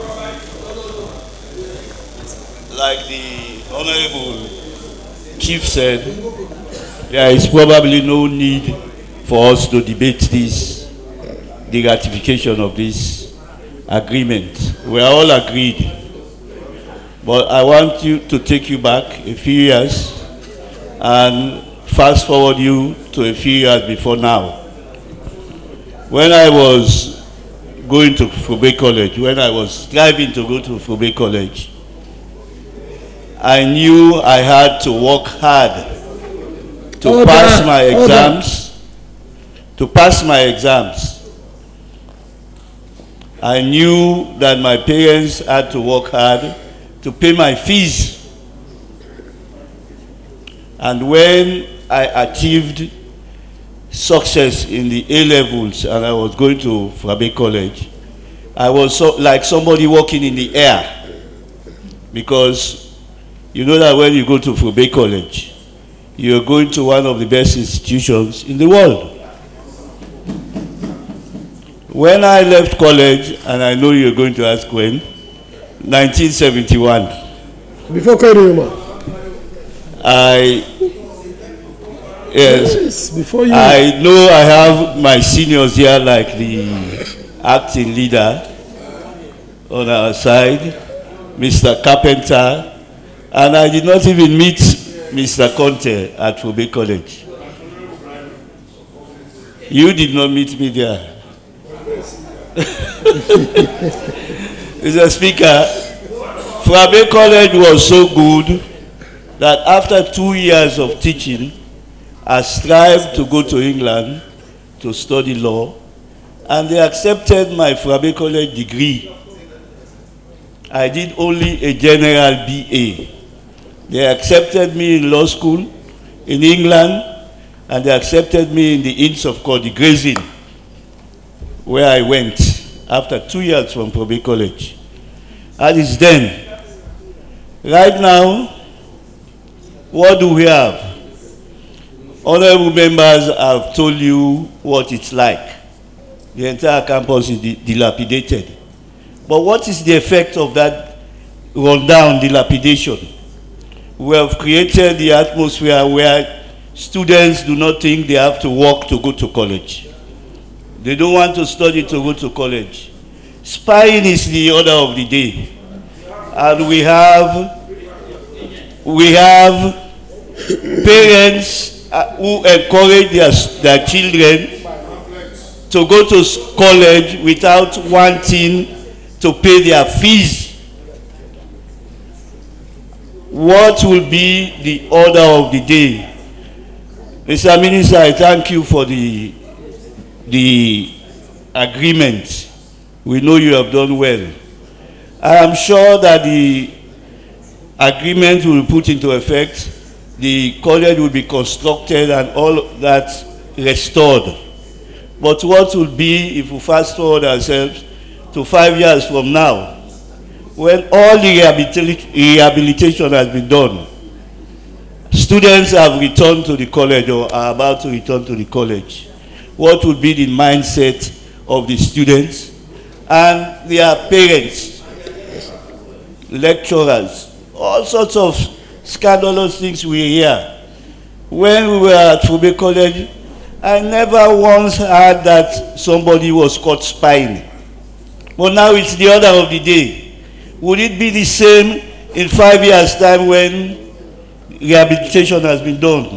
Like the honorable chief said, there is probably no need for us to debate this, the ratification of this agreement. We are all agreed. But I want you to take you back a few years and fast forward you to a few years before now. When I was going to Fubei College, when I was striving to go to Fubei College, I knew I had to work hard to order, pass my exams, order. to pass my exams. I knew that my parents had to work hard to pay my fees. And when I achieved success in the A levels and I was going to Fabric College, I was so, like somebody walking in the air, because you know that when you go to Fabric College, you're going to one of the best institutions in the world. When I left college, and I know you're going to ask when, nineteen seventy-one. Before Kairyuma. I, yes, yes, before you. I know I have my seniors here, like the acting leader on our side, Mister Carpenter, and I did not even meet Mister Conte at Fubei College. You did not meet me there. Mister Speaker, Fubei College was so good that after two years of teaching, I strived to go to England to study law, and they accepted my Frabe College degree. I did only a general B A. They accepted me in law school in England, and they accepted me in the Inns of Court, the Gray's Inn, where I went after two years from Frabe College. That is then. Right now, what do we have? Honorable members have told you what it's like. The entire campus is dilapidated. But what is the effect of that rundown dilapidation? We have created the atmosphere where students do not think they have to work to go to college. They don't want to study to go to college. Spying is the order of the day. And we have, we have parents uh, who encourage their, their children to go to college without wanting to pay their fees. What will be the order of the day? Mister Minister, I thank you for the, the agreement. We know you have done well. I am sure that the agreement will be put into effect, the college will be constructed and all that restored. But what will be if we fast forward ourselves to five years from now, when all the rehabilitation, rehabilitation has been done, students have returned to the college or are about to return to the college, what will be the mindset of the students and their parents, lecturers, all sorts of scandalous things we hear. When we were at Frabe College, I never once heard that somebody was caught spying. But now it's the order of the day. Would it be the same in five years' time when rehabilitation has been done?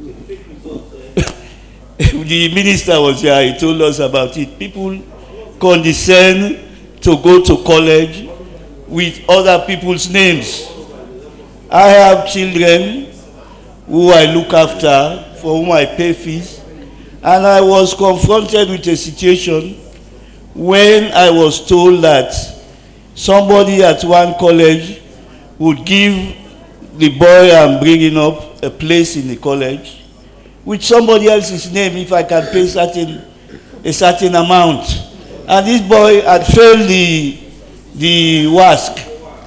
The minister was here, he told us about it. People condescend to go to college with other people's names. I have children who I look after, for whom I pay fees, and I was confronted with a situation when I was told that somebody at one college would give the boy I'm bringing up a place in the college with somebody else's name if I can pay certain, a certain amount. And this boy had failed the, the WASC.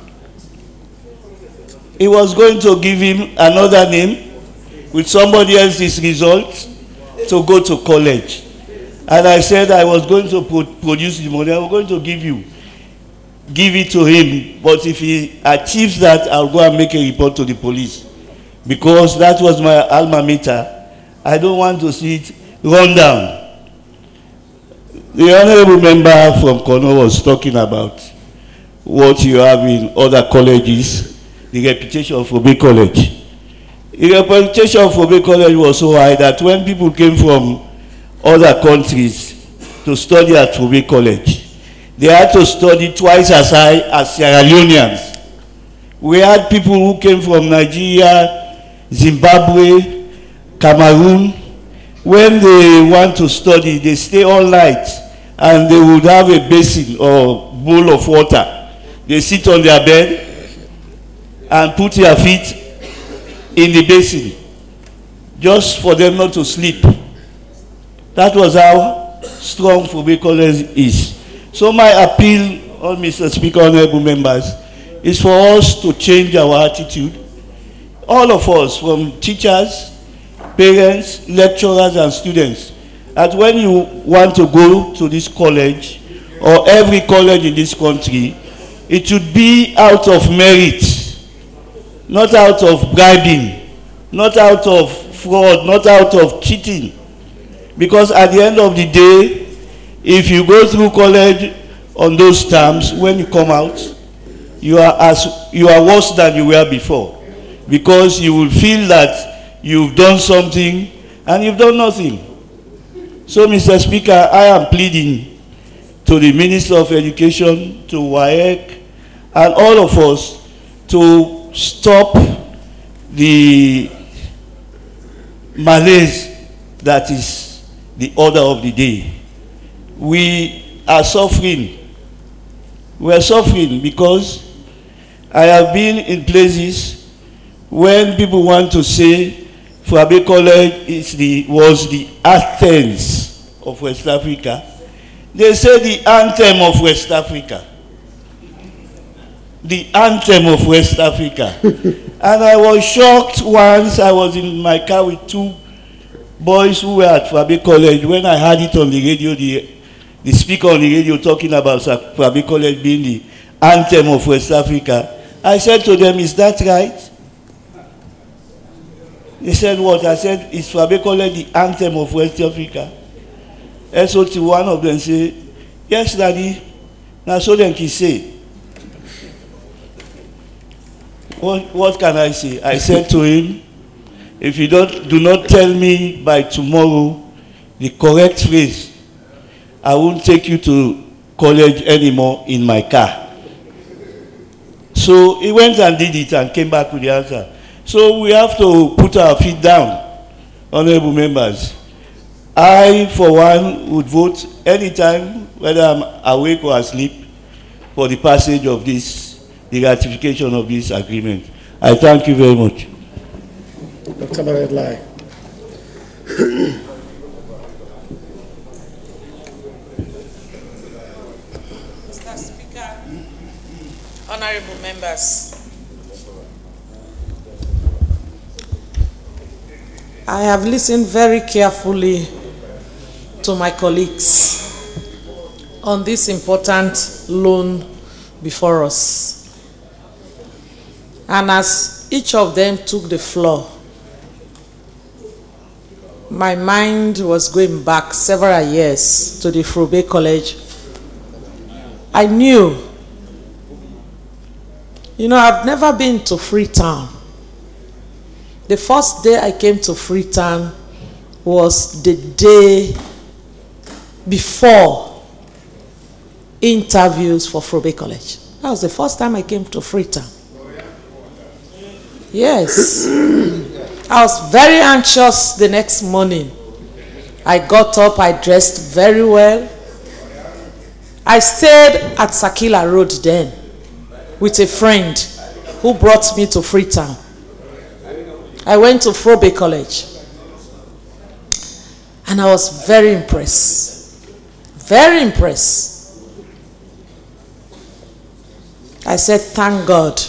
He was going to give him another name with somebody else's result to go to college. And I said I was going to pro produce the money, I was going to give you, give it to him. But if he achieves that, I'll go and make a report to the police. Because that was my alma mater. I don't want to see it run down. The honorable member from Kono was talking about what you have in other colleges, the reputation of Frabe College. The reputation of Frabe College was so high that when people came from other countries to study at Frabe College, they had to study twice as high as Sierra Leoneans. We had people who came from Nigeria, Zimbabwe, Cameroon. When they want to study, they stay all night and they would have a basin or bowl of water. They sit on their bed and put their feet in the basin just for them not to sleep. That was how strong Frabe College is. So my appeal on Mister Speaker, honorable members, is for us to change our attitude. All of us, from teachers, parents, lecturers, and students, that when you want to go to this college, or every college in this country, it should be out of merit, not out of bribing, not out of fraud, not out of cheating. Because at the end of the day, if you go through college on those terms, when you come out, you are as you are worse than you were before, because you will feel that you've done something and you've done nothing. So, Mister Speaker, I am pleading to the Minister of Education, to W A E C, and all of us to stop the malaise that is the order of the day. We are suffering. We are suffering because I have been in places when people want to say Fuabe College is the, was the Athens of West Africa. They say the anthem of West Africa. The anthem of West Africa. And I was shocked once I was in my car with two boys who were at Fuabe College when I heard it on the radio, the, the speaker on the radio talking about Fuabe College being the anthem of West Africa. I said to them, is that right? They said what? I said, is Fuabe College the anthem of West Africa? And so to one of them say, yes, Daddy. Now so then he say, what, what can I say? I said to him, if you don't, do not tell me by tomorrow the correct phrase, I won't take you to college anymore in my car. So he went and did it and came back with the answer. So we have to put our feet down, honorable members. I, for one, would vote anytime, whether I'm awake or asleep, for the passage of this, the ratification of this agreement. I thank you very much. Doctor Baredlai. Mister Speaker, honorable members, I have listened very carefully to my colleagues on this important loan before us. And as each of them took the floor, my mind was going back several years to the Fuabe College. I knew, you know, I've never been to Freetown. The first day I came to Freetown was the day before interviews for Fuabe College. That was the first time I came to Freetown. Yes. I was very anxious the next morning. I got up, I dressed very well. I stayed at Sakila Road then with a friend who brought me to Freetown. I went to Fuabe College and I was very impressed. Very impressed. I said, thank God.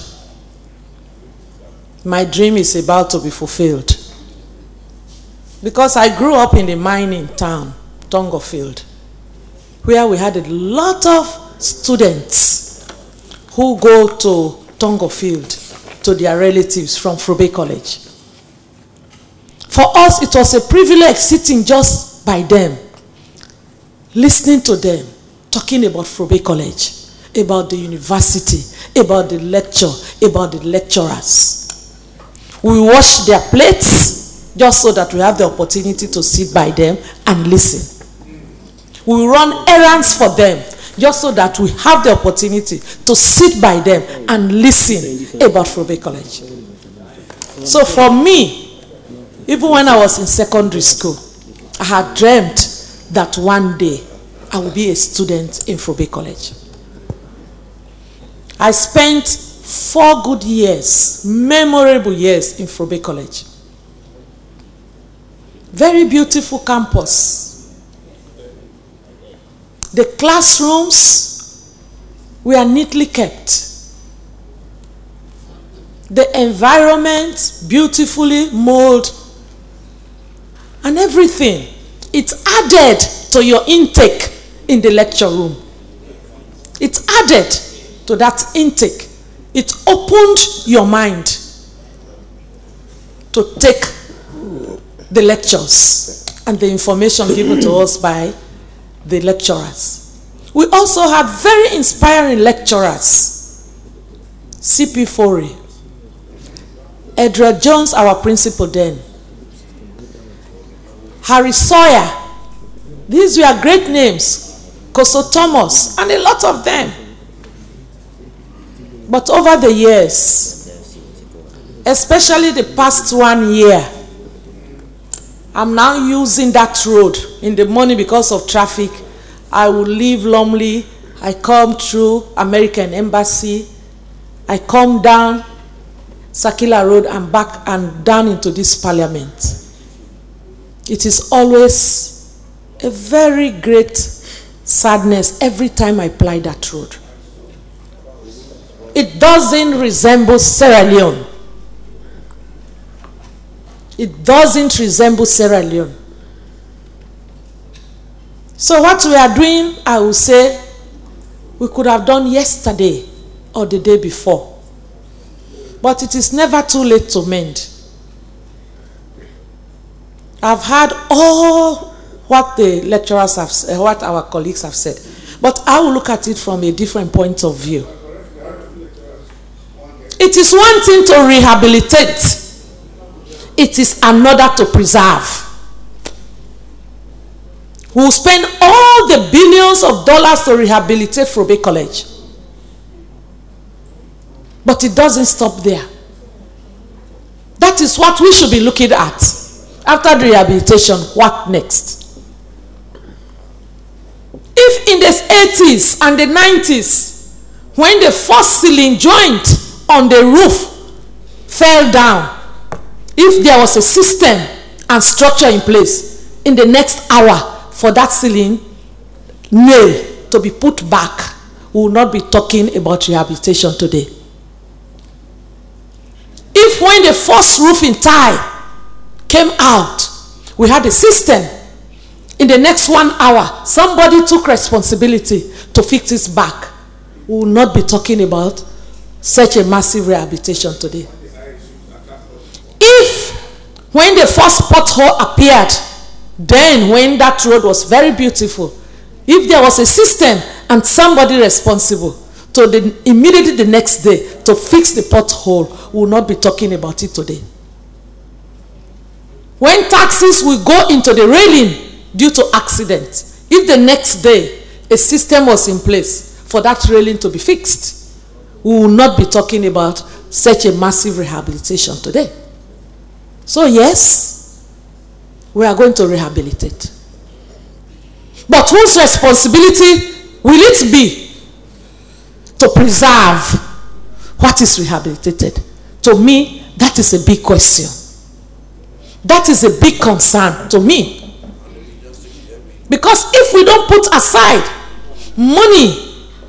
My dream is about to be fulfilled. Because I grew up in the mining town, Tongofield, where we had a lot of students who go to Tongofield to their relatives from Fuabe College. For us, it was a privilege sitting just by them, listening to them, talking about Fuabe College, about the university, about the lecture, about the lecturers. We wash their plates just so that we have the opportunity to sit by them and listen. We run errands for them just so that we have the opportunity to sit by them and listen about Fuabe College. So for me, even when I was in secondary school, I had dreamt that one day I would be a student in Fuabe College. I spent four good years, memorable years in Fuabe College. Very beautiful campus. The classrooms were neatly kept. The environment beautifully molded and everything. It added to your intake in the lecture room. It added to that intake. It opened your mind to take the lectures and the information given to us by the lecturers. We also had very inspiring lecturers. C P Fori, Edra Jones, our principal then, Harry Sawyer. These were great names. Koso Thomas, and a lot of them. But over the years, especially the past one year, I'm now using that road in the morning because of traffic. I will leave Lumley, I come through American Embassy, I come down Sakila Road and back and down into this parliament. It is always a very great sadness every time I ply that road. It doesn't resemble Sierra Leone. It doesn't resemble Sierra Leone. So what we are doing, I will say, we could have done yesterday or the day before. But it is never too late to mend. I've heard all what the lecturers have said, what our colleagues have said. But I will look at it from a different point of view. It is one thing to rehabilitate. It is another to preserve. We will spend all the billions of dollars to rehabilitate Frobe College. But it doesn't stop there. That is what we should be looking at. After the rehabilitation, what next? If in the eighties and the nineties, when the first ceiling joint on the roof fell down, if there was a system and structure in place, in the next hour for that ceiling nail to be put back, we will not be talking about rehabilitation today. If when the first roof in tie came out, we had a system, in the next one hour, somebody took responsibility to fix it back, we will not be talking about such a massive rehabilitation today. If when the first pothole appeared, then when that road was very beautiful, if there was a system and somebody responsible to the, immediately the next day to fix the pothole, we will not be talking about it today. When taxis will go into the railing due to accident, if the next day a system was in place for that railing to be fixed, we will not be talking about such a massive rehabilitation today. So yes, we are going to rehabilitate. But whose responsibility will it be to preserve what is rehabilitated? To me, that is a big question. That is a big concern to me. Because if we don't put aside money,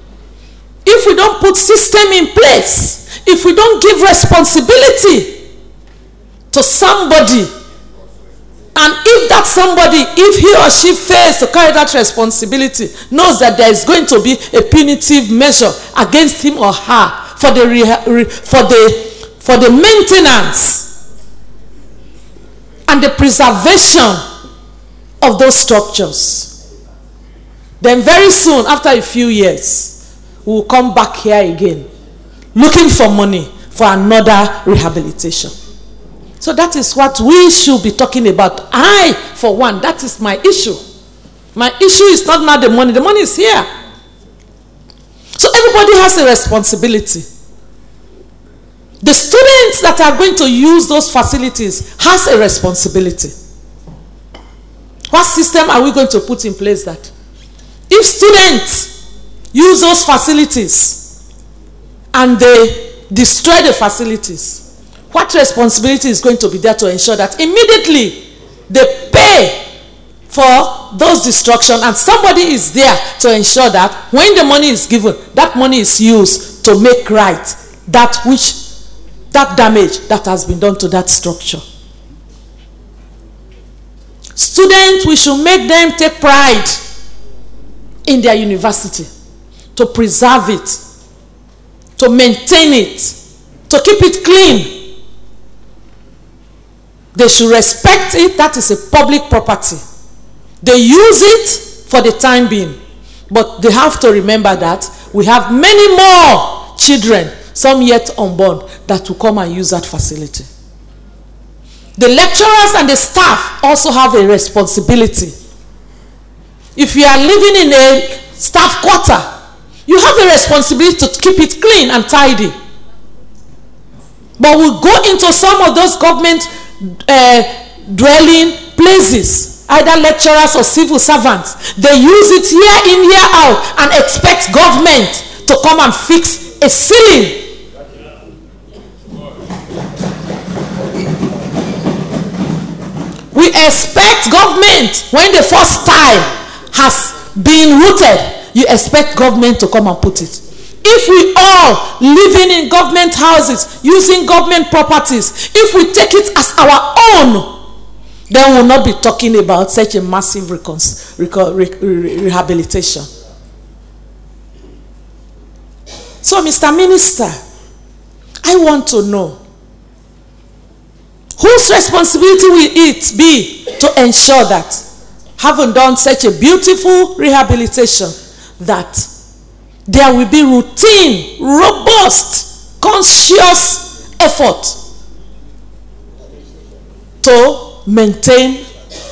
if we don't put system in place, if we don't give responsibility to somebody, and if that somebody, if he or she fails to carry that responsibility, knows that there is going to be a punitive measure against him or her for the for the for the maintenance and the preservation of those structures, then very soon, after a few years, we will come back here again looking for money for another rehabilitation. So that is what we should be talking about. I, for one, that is my issue. My issue is not now the money. The money is here. So everybody has a responsibility. The students that are going to use those facilities has a responsibility. What system are we going to put in place that if students use those facilities and they destroy the facilities, what responsibility is going to be there to ensure that immediately they pay for those destruction and somebody is there to ensure that when the money is given, that money is used to make right that which that damage that has been done to that structure. Students, we should make them take pride in their university, to preserve it, to maintain it, to keep it clean. They should respect it. That is a public property. They use it for the time being, but they have to remember that we have many more children, some yet unborn, that will come and use that facility. The lecturers and the staff also have a responsibility. If you are living in a staff quarter, you have a responsibility to keep it clean and tidy. But we go into some of those government uh, dwelling places, either lecturers or civil servants. They use it year in, year out and expect government to come and fix a ceiling. We expect government, when the first tile has been rooted, you expect government to come and put it. If we all living in government houses, using government properties, if we take it as our own, then we'll not be talking about such a massive recon- reco- re- re- rehabilitation. So, Mister Minister, I want to know, whose responsibility will it be to ensure that, having done such a beautiful rehabilitation, that there will be routine, robust, conscious effort to maintain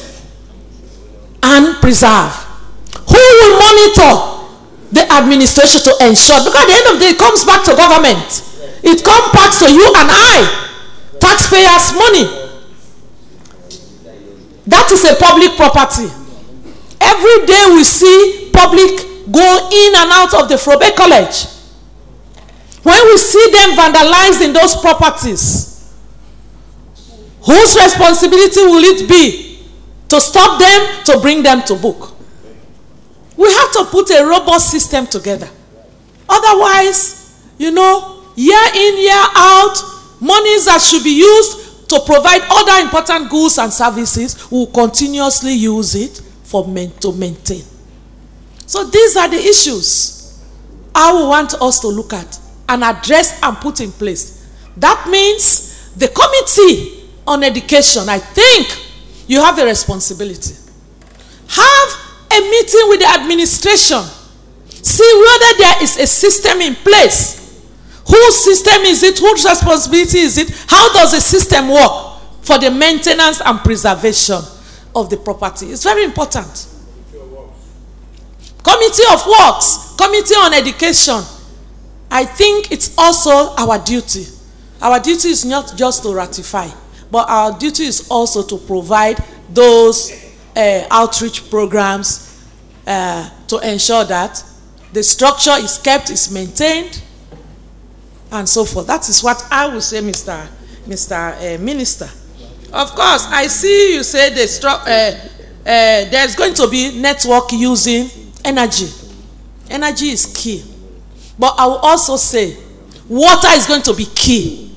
and preserve? Who will monitor the administration to ensure? Because at the end of the day, it comes back to government. It comes back to you and I. Taxpayers' money. That is a public property. Every day we see public go in and out of the Frobe College. When we see them vandalizing those properties, whose responsibility will it be to stop them, to bring them to book? We have to put a robust system together. Otherwise, you know, year in, year out, monies that should be used to provide other important goods and services, will continuously use it for men to maintain. So these are the issues I want us to look at and address and put in place. That means the Committee on Education, I think you have a responsibility. Have a meeting with the administration. See whether there is a system in place. Whose system is it? Whose responsibility is it? How does the system work for the maintenance and preservation of the property? It's very important. Committee of Works, Committee on Education. I think it's also our duty. Our duty is not just to ratify, but our duty is also to provide those uh, outreach programs uh, to ensure that the structure is kept, is maintained, and so forth. That is what I would say, Mister Mister Uh, Minister. Of course, I see you say the stru- uh, uh, there's going to be network using energy. Energy is key. But I will also say water is going to be key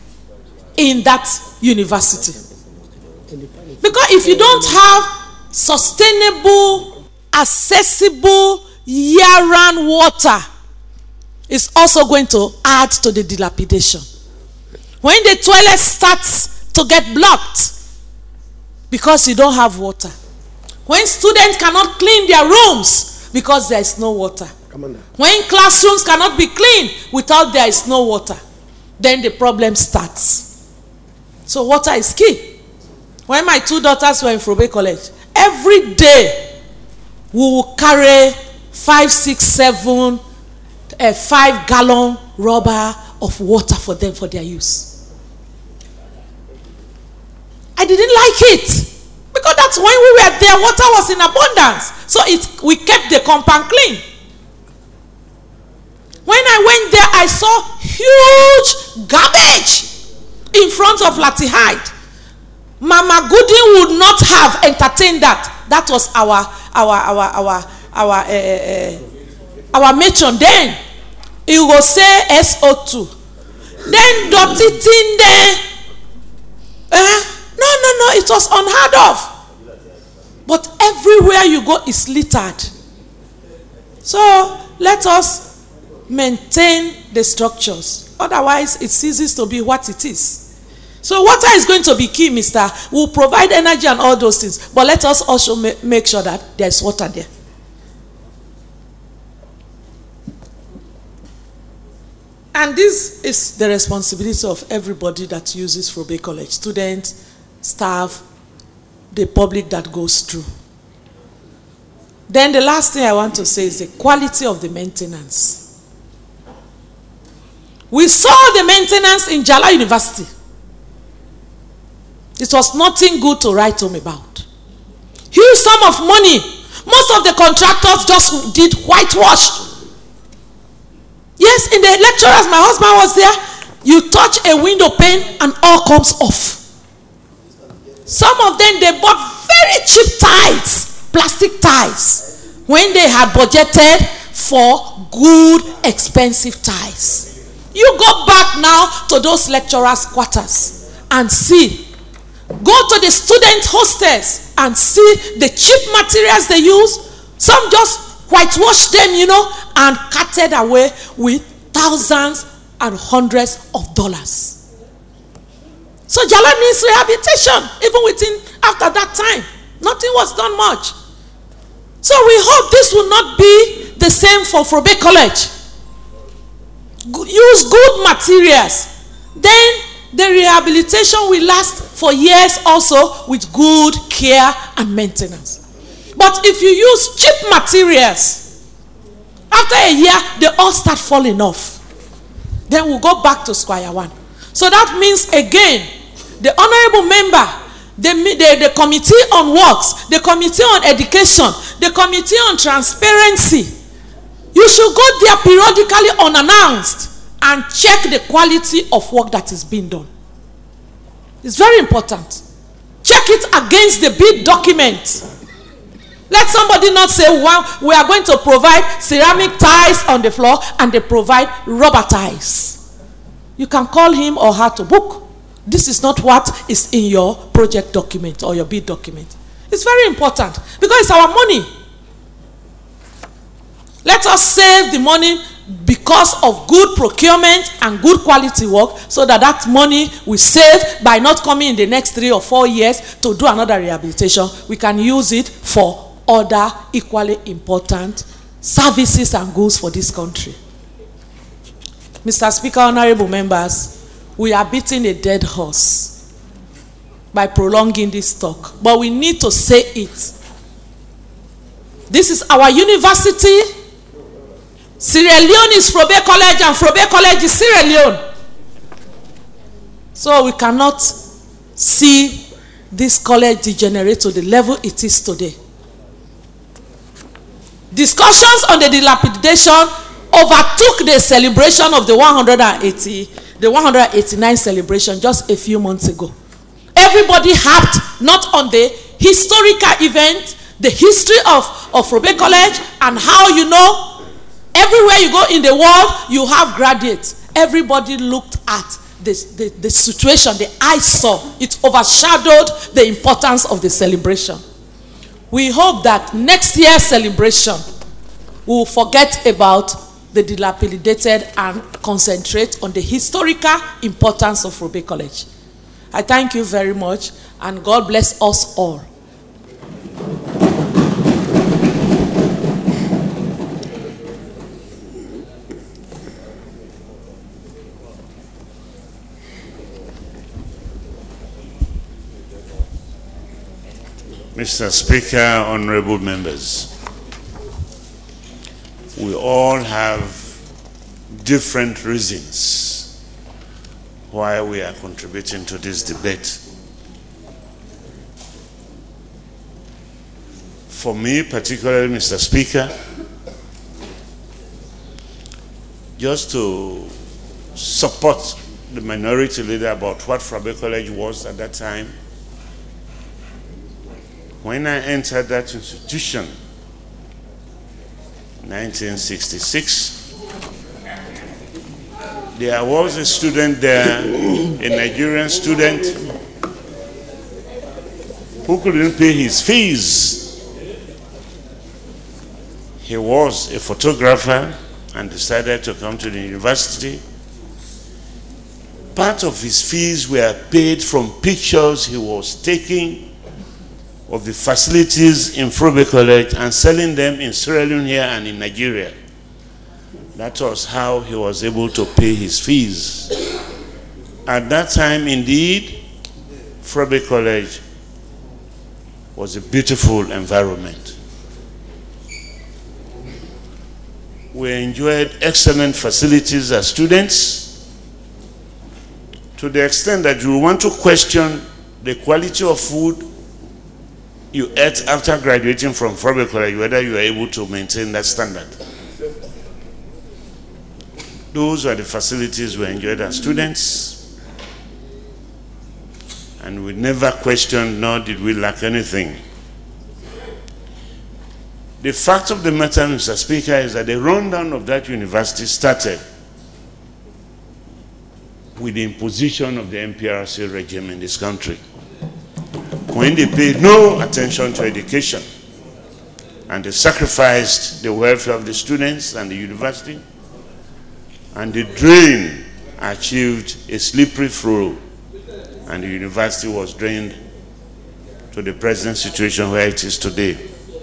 in that university. Because if you don't have sustainable, accessible, year-round water, it's also going to add to the dilapidation. When the toilet starts to get blocked because you don't have water. When students cannot clean their rooms because there is no water. When classrooms cannot be cleaned without there is no water, then the problem starts. So water is key. When my two daughters were in Frobe College, every day we will carry five, six, seven, a five gallon rubber of water for them for their use. I didn't like it because that's when we were there, water was in abundance. So it, we kept the compound clean. When I went there, I saw huge garbage in front of Lati Hyde. Mama Gooding would not have entertained that. That was our our our our our uh, uh, our matron then. He will say S O two. Then Doctor Tinde. Uh, no, no, no, it was unheard of. But everywhere you go is littered. So let us maintain the structures. Otherwise, it ceases to be what it is. So water is going to be key, Mister We'll provide energy and all those things. But let us also ma- make sure that there's water there. And this is the responsibility of everybody that uses Frobe College. Students, staff, the public that goes through. Then the last thing I want to say is the quality of the maintenance. We saw the maintenance in Jala University. It was nothing good to write home about. Huge sum of money. Most of the contractors just did whitewash. Yes, in the lecturers, my husband was there. You touch a window pane and all comes off. Some of them, they bought very cheap tiles, plastic tiles, when they had budgeted for good, expensive tiles. You go back now to those lecturers' quarters and see. Go to the student hostels and see the cheap materials they use. Some just whitewash them, you know, and carted away with thousands and hundreds of dollars. So Jala needs rehabilitation. Even within, after that time, nothing was done much. So we hope this will not be the same for Frobe College. Use good materials. Then the rehabilitation will last for years also with good care and maintenance. But if you use cheap materials, after a year, they all start falling off. Then we'll go back to square one. So that means, again, the honorable member, the, the, the committee on works, the committee on education, the committee on transparency, you should go there periodically unannounced and check the quality of work that is being done. It's very important. Check it against the bid document. Let somebody not say, well, we are going to provide ceramic tiles on the floor and they provide rubber tiles. You can call him or her to book. This is not what is in your project document or your bid document. It's very important because it's our money. Let us save the money because of good procurement and good quality work, so that that money we save by not coming in the next three or four years to do another rehabilitation, we can use it for other equally important services and goods for this country. Mister Speaker, honorable members, we are beating a dead horse by prolonging this talk, but we need to say it. This is our university. Sierra Leone is Frobe College and Frobe College is Sierra Leone. So we cannot see this college degenerate to the level it is today. Discussions on the dilapidation overtook the celebration of the one hundred eighty, the one hundred eighty-nine celebration just a few months ago. Everybody harped not on the historical event, the history of, of Frobe College, and how, you know, everywhere you go in the world, you have graduates. Everybody looked at this, the, the situation, the eyes saw. It overshadowed the importance of the celebration. We hope that next year's celebration we will forget about the dilapidated and concentrate on the historical importance of Frobe College. I thank you very much, and God bless us all. Mister Speaker, honorable members, we all have different reasons why we are contributing to this debate. For me, particularly, Mister Speaker, just to support the minority leader about what Frobe College was at that time. When I entered that institution, nineteen sixty-six, there was a student there, a Nigerian student, who couldn't pay his fees. He was a photographer and decided to come to the university. Part of his fees were paid from pictures he was taking of the facilities in Frobe College and selling them in Sierra Leone here and in Nigeria. That was how he was able to pay his fees. At that time, indeed, Frobe College was a beautiful environment. We enjoyed excellent facilities as students. to the extent that you want to question the quality of food you ate after graduating from Frobe College, whether you are able to maintain that standard. Those are the facilities we enjoyed as students, and we never questioned, nor did we lack anything. The fact of the matter, Mister Speaker, is that the rundown of that university started with the imposition of the N P R C regime in this country, when they paid no attention to education and they sacrificed the welfare of the students and the university, and the drain achieved a slippery flow, and the university was drained to the present situation where it is today.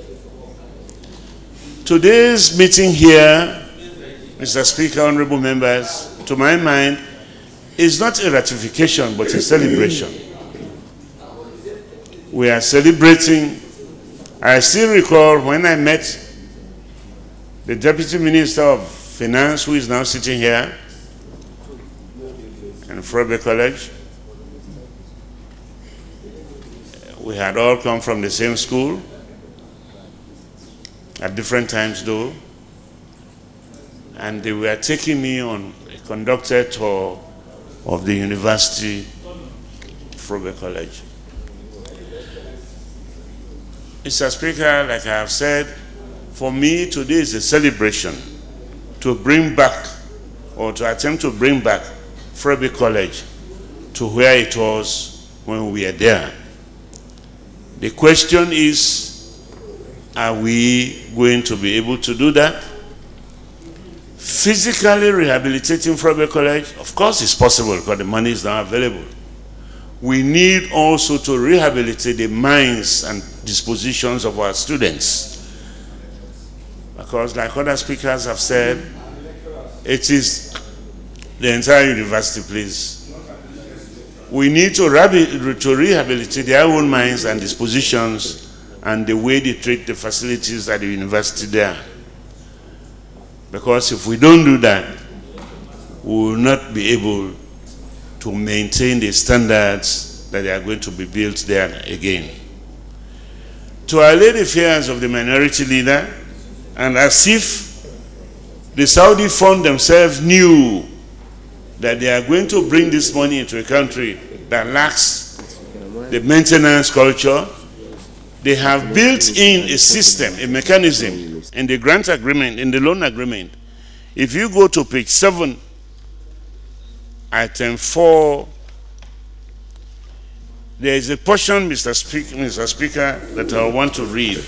Today's meeting here, Mister Speaker, honorable members, to my mind, is not a ratification but a celebration. We are celebrating. I still recall when I met the Deputy Minister of Finance, who is now sitting here in Frobe College. We had all come from the same school, at different times though, and they were taking me on a conducted tour of the University Frobe College. Mister Speaker, like I have said, for me today is a celebration to bring back, or to attempt to bring back, Frobe College to where it was when we were there. The question is, are we going to be able to do that? Physically rehabilitating Frobe College, of course it's possible because the money is now available. We need also to rehabilitate the minds and dispositions of our students. Because like other speakers have said, it is the entire university, please. We need to, to rehabilitate their own minds and dispositions and the way they treat the facilities at the university there. Because if we don't do that, we will not be able to maintain the standards that are going to be built there again. To allay the fears of the minority leader, and as if the Saudi fund themselves knew that they are going to bring this money into a country that lacks the maintenance culture, they have built in a system, a mechanism in the grant agreement, in the loan agreement. If you go to page seven, item four, there is a portion, Mister Speaker, Mister Speaker, that I want to read.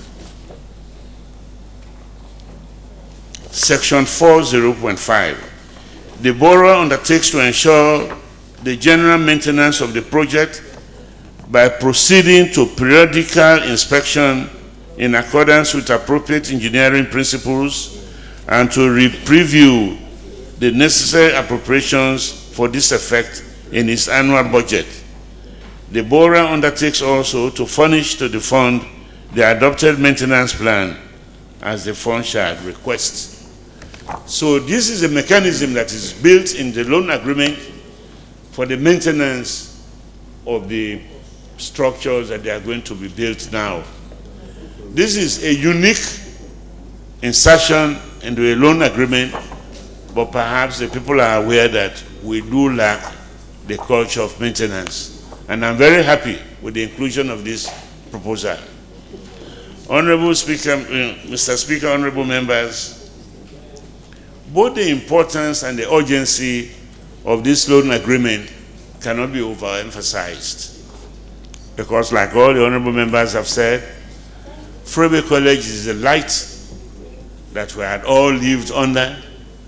Section four zero point five. The borrower undertakes to ensure the general maintenance of the project by proceeding to periodical inspection in accordance with appropriate engineering principles and to re-preview the necessary appropriations for this effect in its annual budget. The borrower undertakes also to furnish to the fund the adopted maintenance plan as the fund shall request. So this is a mechanism that is built in the loan agreement for the maintenance of the structures that they are going to be built now. This is a unique insertion into a loan agreement, but perhaps the people are aware that we do lack the culture of maintenance. And I'm very happy with the inclusion of this proposal. Honorable Speaker, Mister Speaker, honorable members, both the importance and the urgency of this loan agreement cannot be overemphasized. Because like all the honorable members have said, Frobe College is the light that we had all lived under.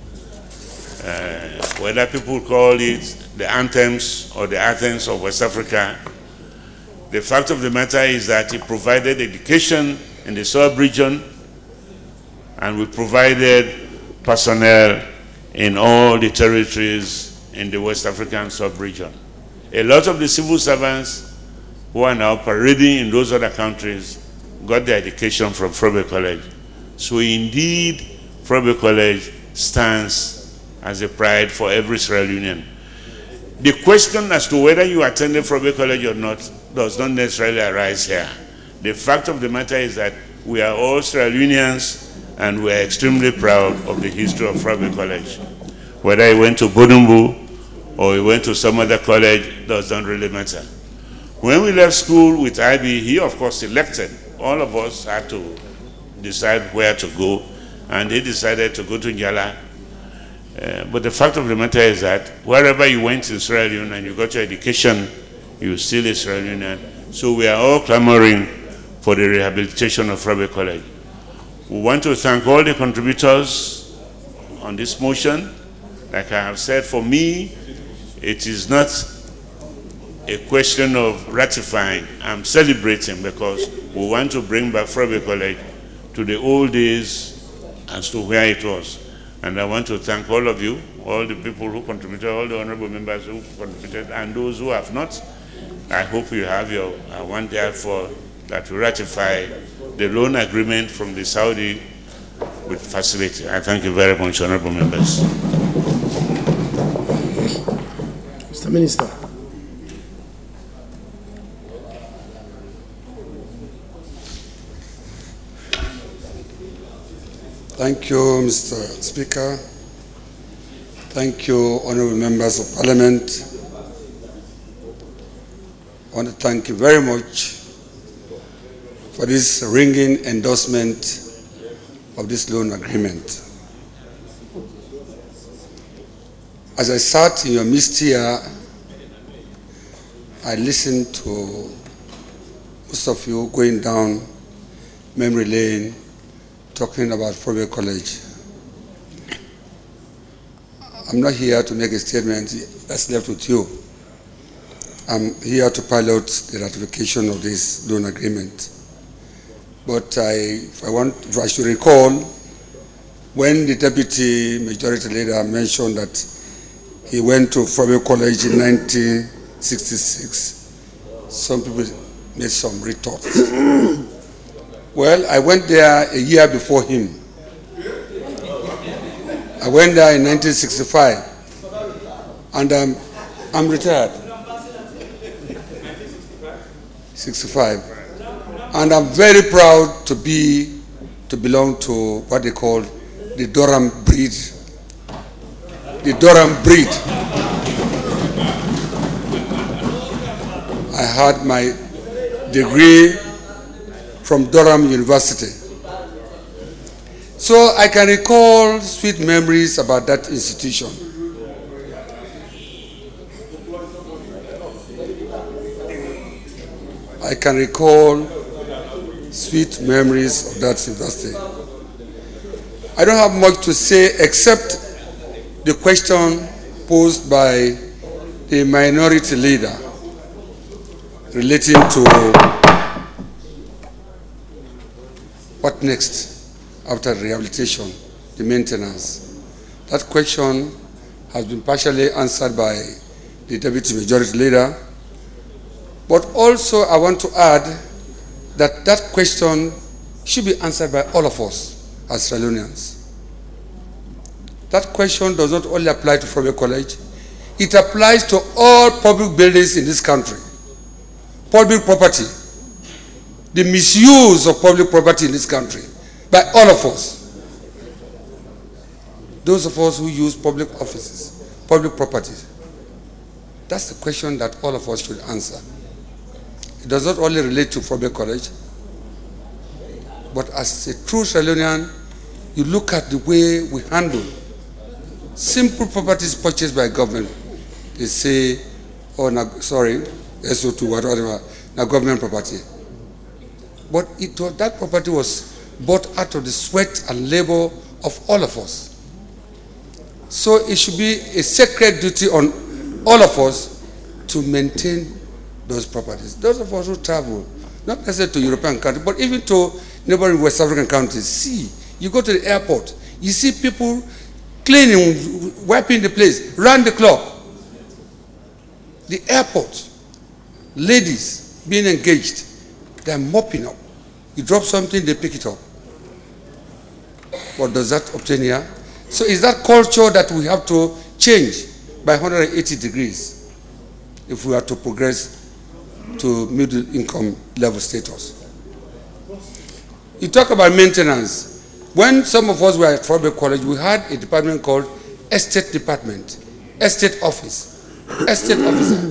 Uh, whether people call it the anthems or the Athens of West Africa, the fact of the matter is that it provided education in the sub-region, and we provided personnel in all the territories in the West African sub-region. A lot of the civil servants who are now parading in those other countries got their education from Frobe College. So indeed, Frobe College stands as a pride for every Sierra Leonean. The question as to whether you attended Frobe College or not does not necessarily arise here. The fact of the matter is that we are all Sierra Leoneans and we are extremely proud of the history of Frobe College. Whether he went to Budumbu or he went to some other college doesn't really matter. When we left school with I B, he of course selected. All of us had to decide where to go, and he decided to go to Njala. Uh, but the fact of the matter is that wherever you went in Sierra Leone and you got your education, you still a Sierra Leonean. So we are all clamoring for the rehabilitation of Frobe College. We want to thank all the contributors on this motion. Like I have said, for me, it is not a question of ratifying. I'm celebrating because we want to bring back Frobe College to the old days as to where it was. And I want to thank all of you, all the people who contributed, all the honorable members who contributed, and those who have not. I hope you have your, I want therefore that we ratify the loan agreement from the Saudi with facility. I thank you very much, honorable members. Mister Minister. Thank you, Mister Speaker. Thank you, honorable members of Parliament. I want to thank you very much for this ringing endorsement of this loan agreement. As I sat in your midst here, I listened to most of you going down memory lane, talking about Frobe College. I'm not here to make a statement that's left with you. I'm here to pilot the ratification of this loan agreement. But I, if I want, if I should recall, when the Deputy Majority Leader mentioned that he went to Frobe College in nineteen sixty-six, some people made some retorts. Well, I went there a year before him. I went there in nineteen sixty-five, and um, I'm retired. sixty-five. And I'm very proud to be, to belong to what they call the Durham breed. The Durham breed. I had my degree from Durham University. So I can recall sweet memories about that institution. I can recall sweet memories of that university. I don't have much to say except the question posed by the minority leader relating to what next after rehabilitation, the maintenance. That question has been partially answered by the Deputy Majority Leader, but also I want to add that that question should be answered by all of us as Sierra Leoneans. That question does not only apply to Frobe College, it applies to all public buildings in this country, public property, the misuse of public property in this country by all of us. Those of us who use public offices, public properties. That's the question that all of us should answer. It does not only relate to Frobe College, but as a true Sierra Leonean, you look at the way we handle simple properties purchased by government. They say, oh, no, sorry, S O two, whatever, now government property. But it was, that property was bought out of the sweat and labor of all of us. So it should be a sacred duty on all of us to maintain those properties. Those of us who travel, not necessarily to European countries, but even to neighboring West African countries, see, you go to the airport, you see people cleaning, wiping the place, round the clock. The airport, ladies being engaged, they're mopping up. You drop something, they pick it up. What does that obtain here? So is that culture that we have to change by one hundred eighty degrees? if we are to progress to middle income level status. You talk about maintenance. When some of us were at Fort Bay College, we had a department called Estate Department, Estate Office, Estate Officer.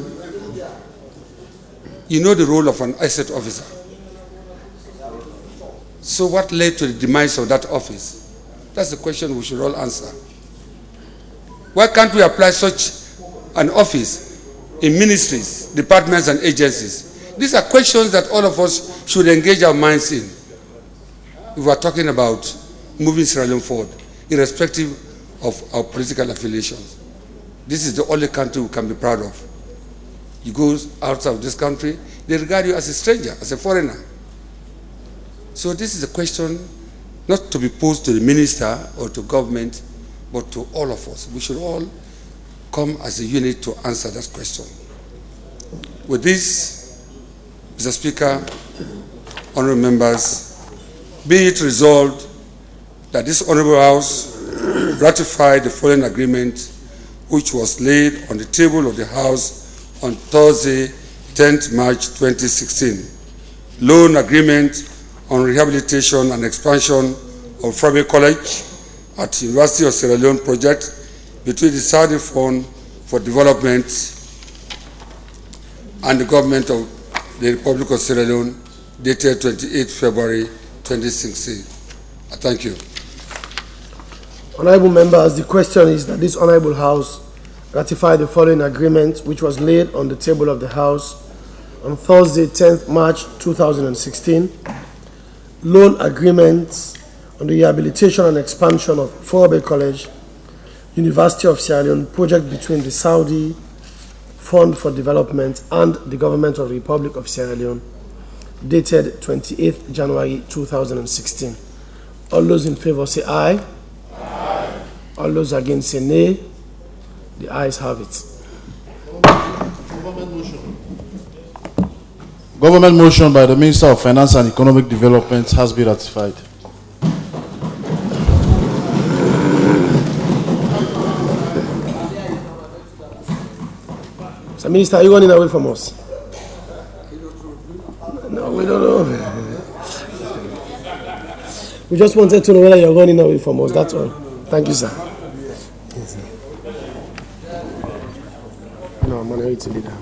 You know the role of an estate officer. So what led to the demise of that office? That's the question we should all answer. Why can't we apply such an office in ministries, departments, and agencies? These are questions that all of us should engage our minds in. If we are talking about moving Sierra Leone forward, irrespective of our political affiliations. This is the only country we can be proud of. You go outside of this country, they regard you as a stranger, as a foreigner. So this is a question not to be posed to the minister or to government, but to all of us. We should all come as a unit to answer that question. With this, Mister Speaker, honorable members, be it resolved that this honorable House ratify the following agreement which was laid on the table of the House on Thursday, tenth March twenty sixteen. Loan agreement on rehabilitation and expansion of Fort Bay College at University of Sierra Leone project between the Saudi Fund for Development and the government of the Republic of Sierra Leone, dated twenty-eighth February twenty sixteen. I thank you. Honorable members, the question is that this honorable House ratify the following agreement which was laid on the table of the House on Thursday, tenth March two thousand sixteen. Loan agreements on the rehabilitation and expansion of Fort Bay College, University of Sierra Leone project between the Saudi Fund for Development and the Government of the Republic of Sierra Leone, dated twenty-eighth January two thousand sixteen. All those in favor say aye. Aye. All those against say nay. The ayes have it. Government motion. Government motion by the Minister of Finance and Economic Development has been ratified. So, Minister, are you running away from us? No, we don't know. We just wanted to know whether you're running away from us, that's all. Thank you, sir. No, I'm on the way to leader.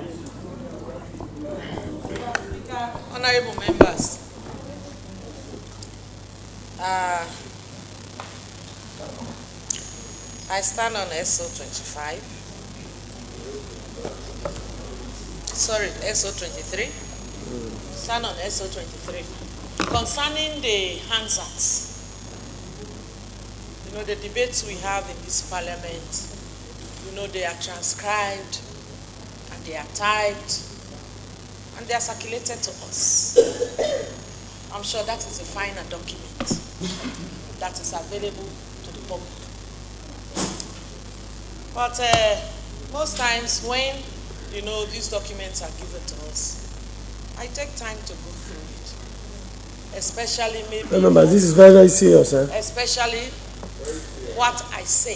Honorable members, uh, I stand on S O twenty-five, sorry, S O twenty-three, stand on S O twenty-three. Concerning the Hansards, you know, the debates we have in this parliament, you know, they are transcribed and they are typed and they are circulated to us. I'm sure that is a final document that is available to the public. But uh, most times when, you know, these documents are given to us, I take time to go through it. Especially maybe... Remember, this is very, very serious, eh? Especially what I say.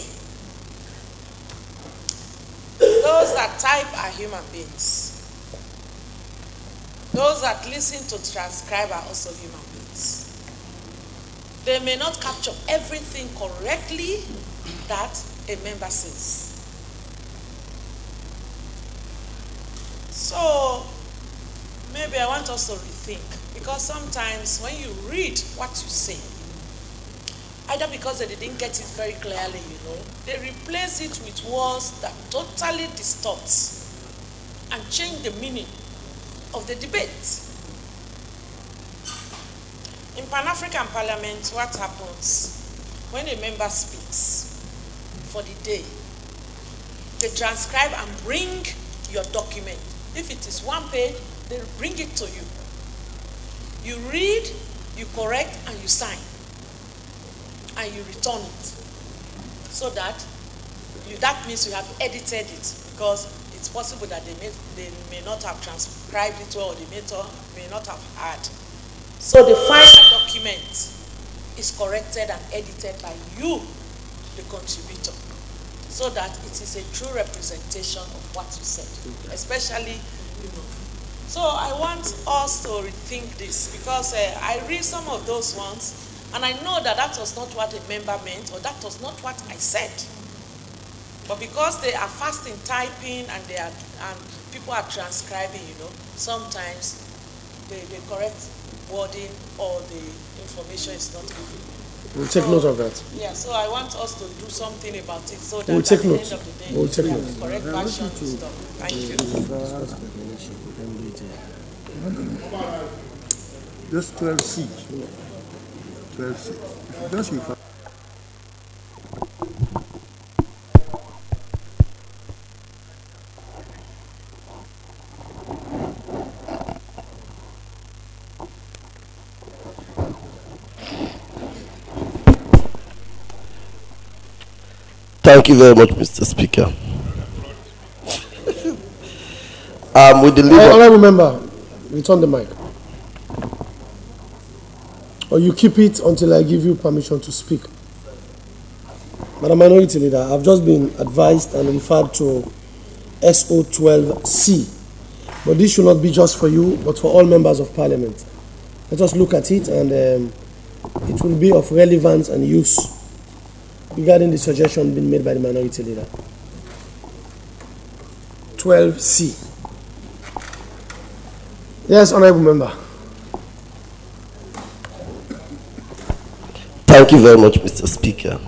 Those that type are human beings. Those that listen to transcribe are also human beings. They may not capture everything correctly that a member says. So, maybe I want us to rethink, because sometimes when you read what you say, either because they didn't get it very clearly, you know, they replace it with words that totally distorts and change the meaning of the debate. In Pan-African Parliament, what happens when a member speaks for the day? They transcribe and bring your document. If it is one page, they bring it to you. You read, you correct, and you sign. And you return it. So that you, that means you have edited it, because it's possible that they may, they may not have transcribed it well, or they may, to, may not have had. So the final document is corrected and edited by you, the contributor. so that it is a true representation of what you said, especially, you know. So I want us to rethink this, because uh, I read some of those ones, and I know that that was not what a member meant, or that was not what I said. But because they are fast in typing and they are and people are transcribing, you know, sometimes the, the correct wording or the information is not given. We'll take so, note of that. Yeah, so I want us to do something about it so that we'll at take the note. end of the day, we'll take yeah, note. the correct version is done. Thank you. Just twelve C. twelve C. Just refer. Thank you very much, Mister Speaker. um, we deliver. I, I remember. Return the mic. Or you keep it until I give you permission to speak. Madam Minority Leader, I've just been advised and referred to S O twelve C. But this should not be just for you, but for all members of Parliament. Let us look at it, and um, it will be of relevance and use regarding the suggestion being made by the Minority Leader. twelve C. Yes, Honourable Member. Thank you very much, Mister Speaker.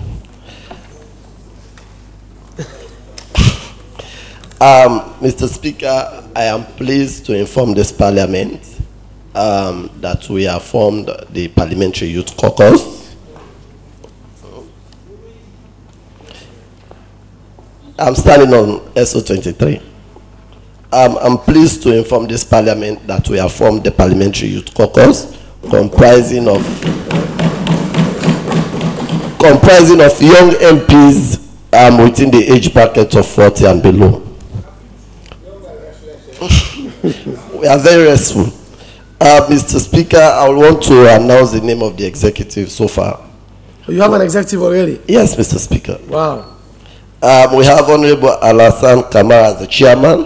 um, Mister Speaker, I am pleased to inform this Parliament um, that we have formed the Parliamentary Youth Caucus. I'm standing on S O twenty-three. Um, I'm pleased to inform this Parliament that we have formed the Parliamentary Youth Caucus, comprising of comprising of young M Ps um, within the age bracket of forty and below. We are very restful. Uh, Mister Speaker, I want to announce the name of the executive so far. You have an executive already? Yes, Mister Speaker. Wow. Um, we have Honorable Alassane Kamara as the chairman.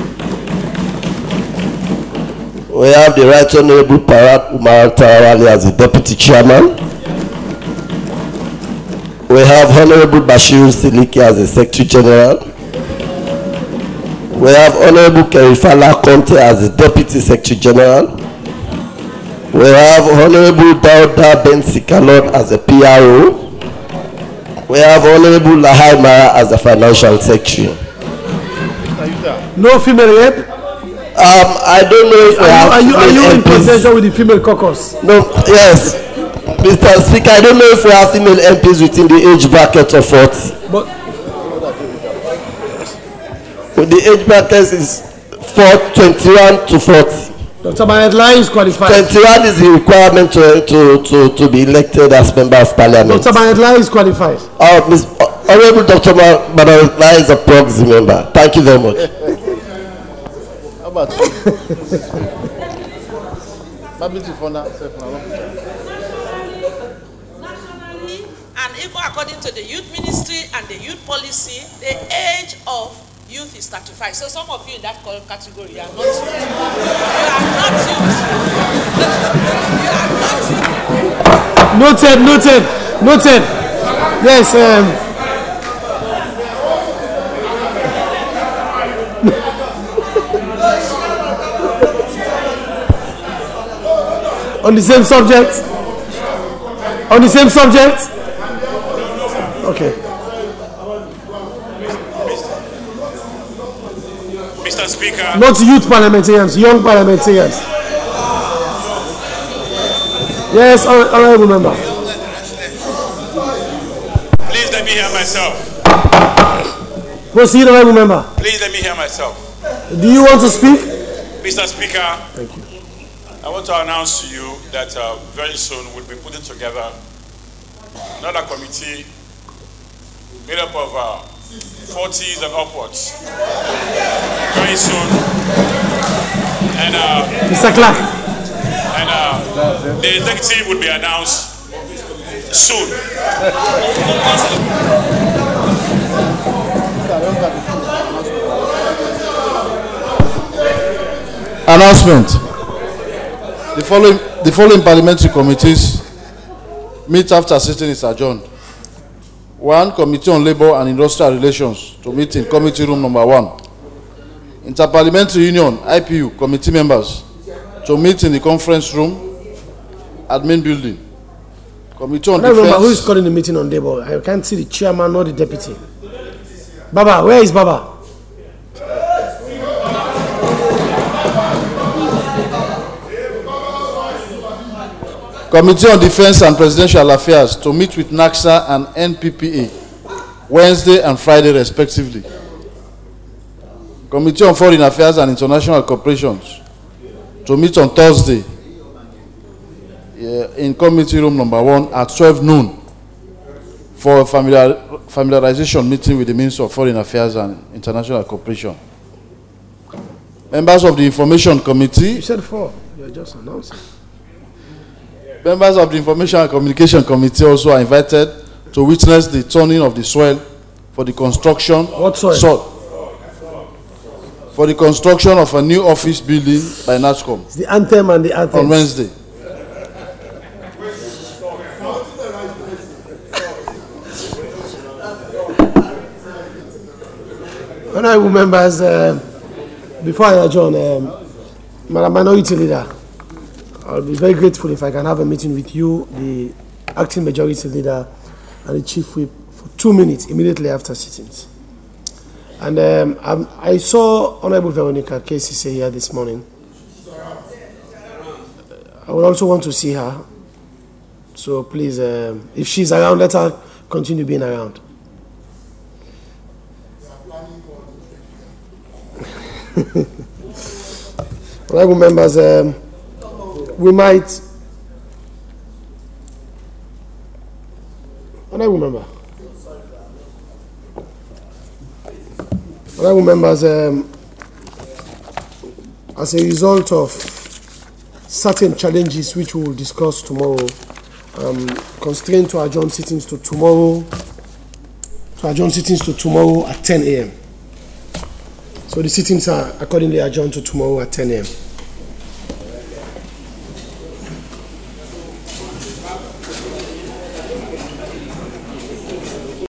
We have the Right Honorable Parat Umar Tarawale as the deputy chairman. We have Honorable Bashir Siliki as the secretary general. We have Honorable Kerifala Conte as the deputy secretary general. We have Honorable Dauda Ben Sikalot as the P R O. We have Honorable Lahai Mara as the financial secretary. No female rep? Um, I don't know if are, have you, are you, are you in possession with the female caucus? No, yes. Mister Speaker, I don't know if we have female M Ps within the age bracket of forty. But with the age bracket is twenty-one to forty. Doctor Bayedla is qualified. twenty-one is the requirement to, to, to, to be elected as member of Parliament. Doctor Bayedla is qualified. Oh, Miz Honorable Doctor Bayedla is a proxy member. Thank you very much. How about Nationally, and even according to the youth ministry and the youth policy, the age of youth is thirty-five. So some of you in that category are not youth. You are not youth. You are not youth. Noted, noted, noted. Yes, um, on the same subject? On the same subject? Okay. Mister Speaker. Not youth parliamentarians, young parliamentarians. Yes, honorable member. Please let me hear myself. Proceed, honorable member. Please let me hear myself. Do you want to speak? Mister Speaker. Thank you. I want to announce to you that uh, very soon we'll be putting together another committee made up of uh, forties and upwards. Very soon. And, uh, Mister Clark. And uh, the executive will be announced soon. Announcement. The following, the following parliamentary committees meet after sitting is adjourned. One, Committee on Labour and Industrial Relations to meet in committee room number one. Interparliamentary Union, I P U, committee members to meet in the conference room, admin building. Committee on I don't remember who is Defence. calling the meeting on Labour. I can't see the chairman nor the deputy. Baba, where is Baba? Committee on Defence and Presidential Affairs to meet with NACSA and N P P A Wednesday and Friday respectively. Committee on Foreign Affairs and International Corporations to meet on Thursday uh, in committee room number one at twelve noon for a familiar, familiarization meeting with the Minister of Foreign Affairs and International Cooperation. Members of the Information Committee. You said four. You are just announcing. Members of the Information and Communication Committee also are invited to witness the turning of the soil for the construction. What soil? Soil. For the construction of a new office building by NASCOM. It's the anthem and the anthem. On Wednesday. Honorable members, uh, before I adjourn, um, Madam Minority Leader, I'll be very grateful if I can have a meeting with you, the acting majority leader, and the chief whip for two minutes immediately after sittings. And um, I'm, I saw Honorable Veronica Kessie here this morning. I would also want to see her. So please, um, if she's around, let her continue being around. Honorable members, um, we might. Honorable member. Honorable members, um, as a result of certain challenges which we will discuss tomorrow, um, constrained to adjourn sittings to tomorrow, to adjourn sittings to tomorrow at ten A M So the sittings are accordingly adjourned to tomorrow at ten A M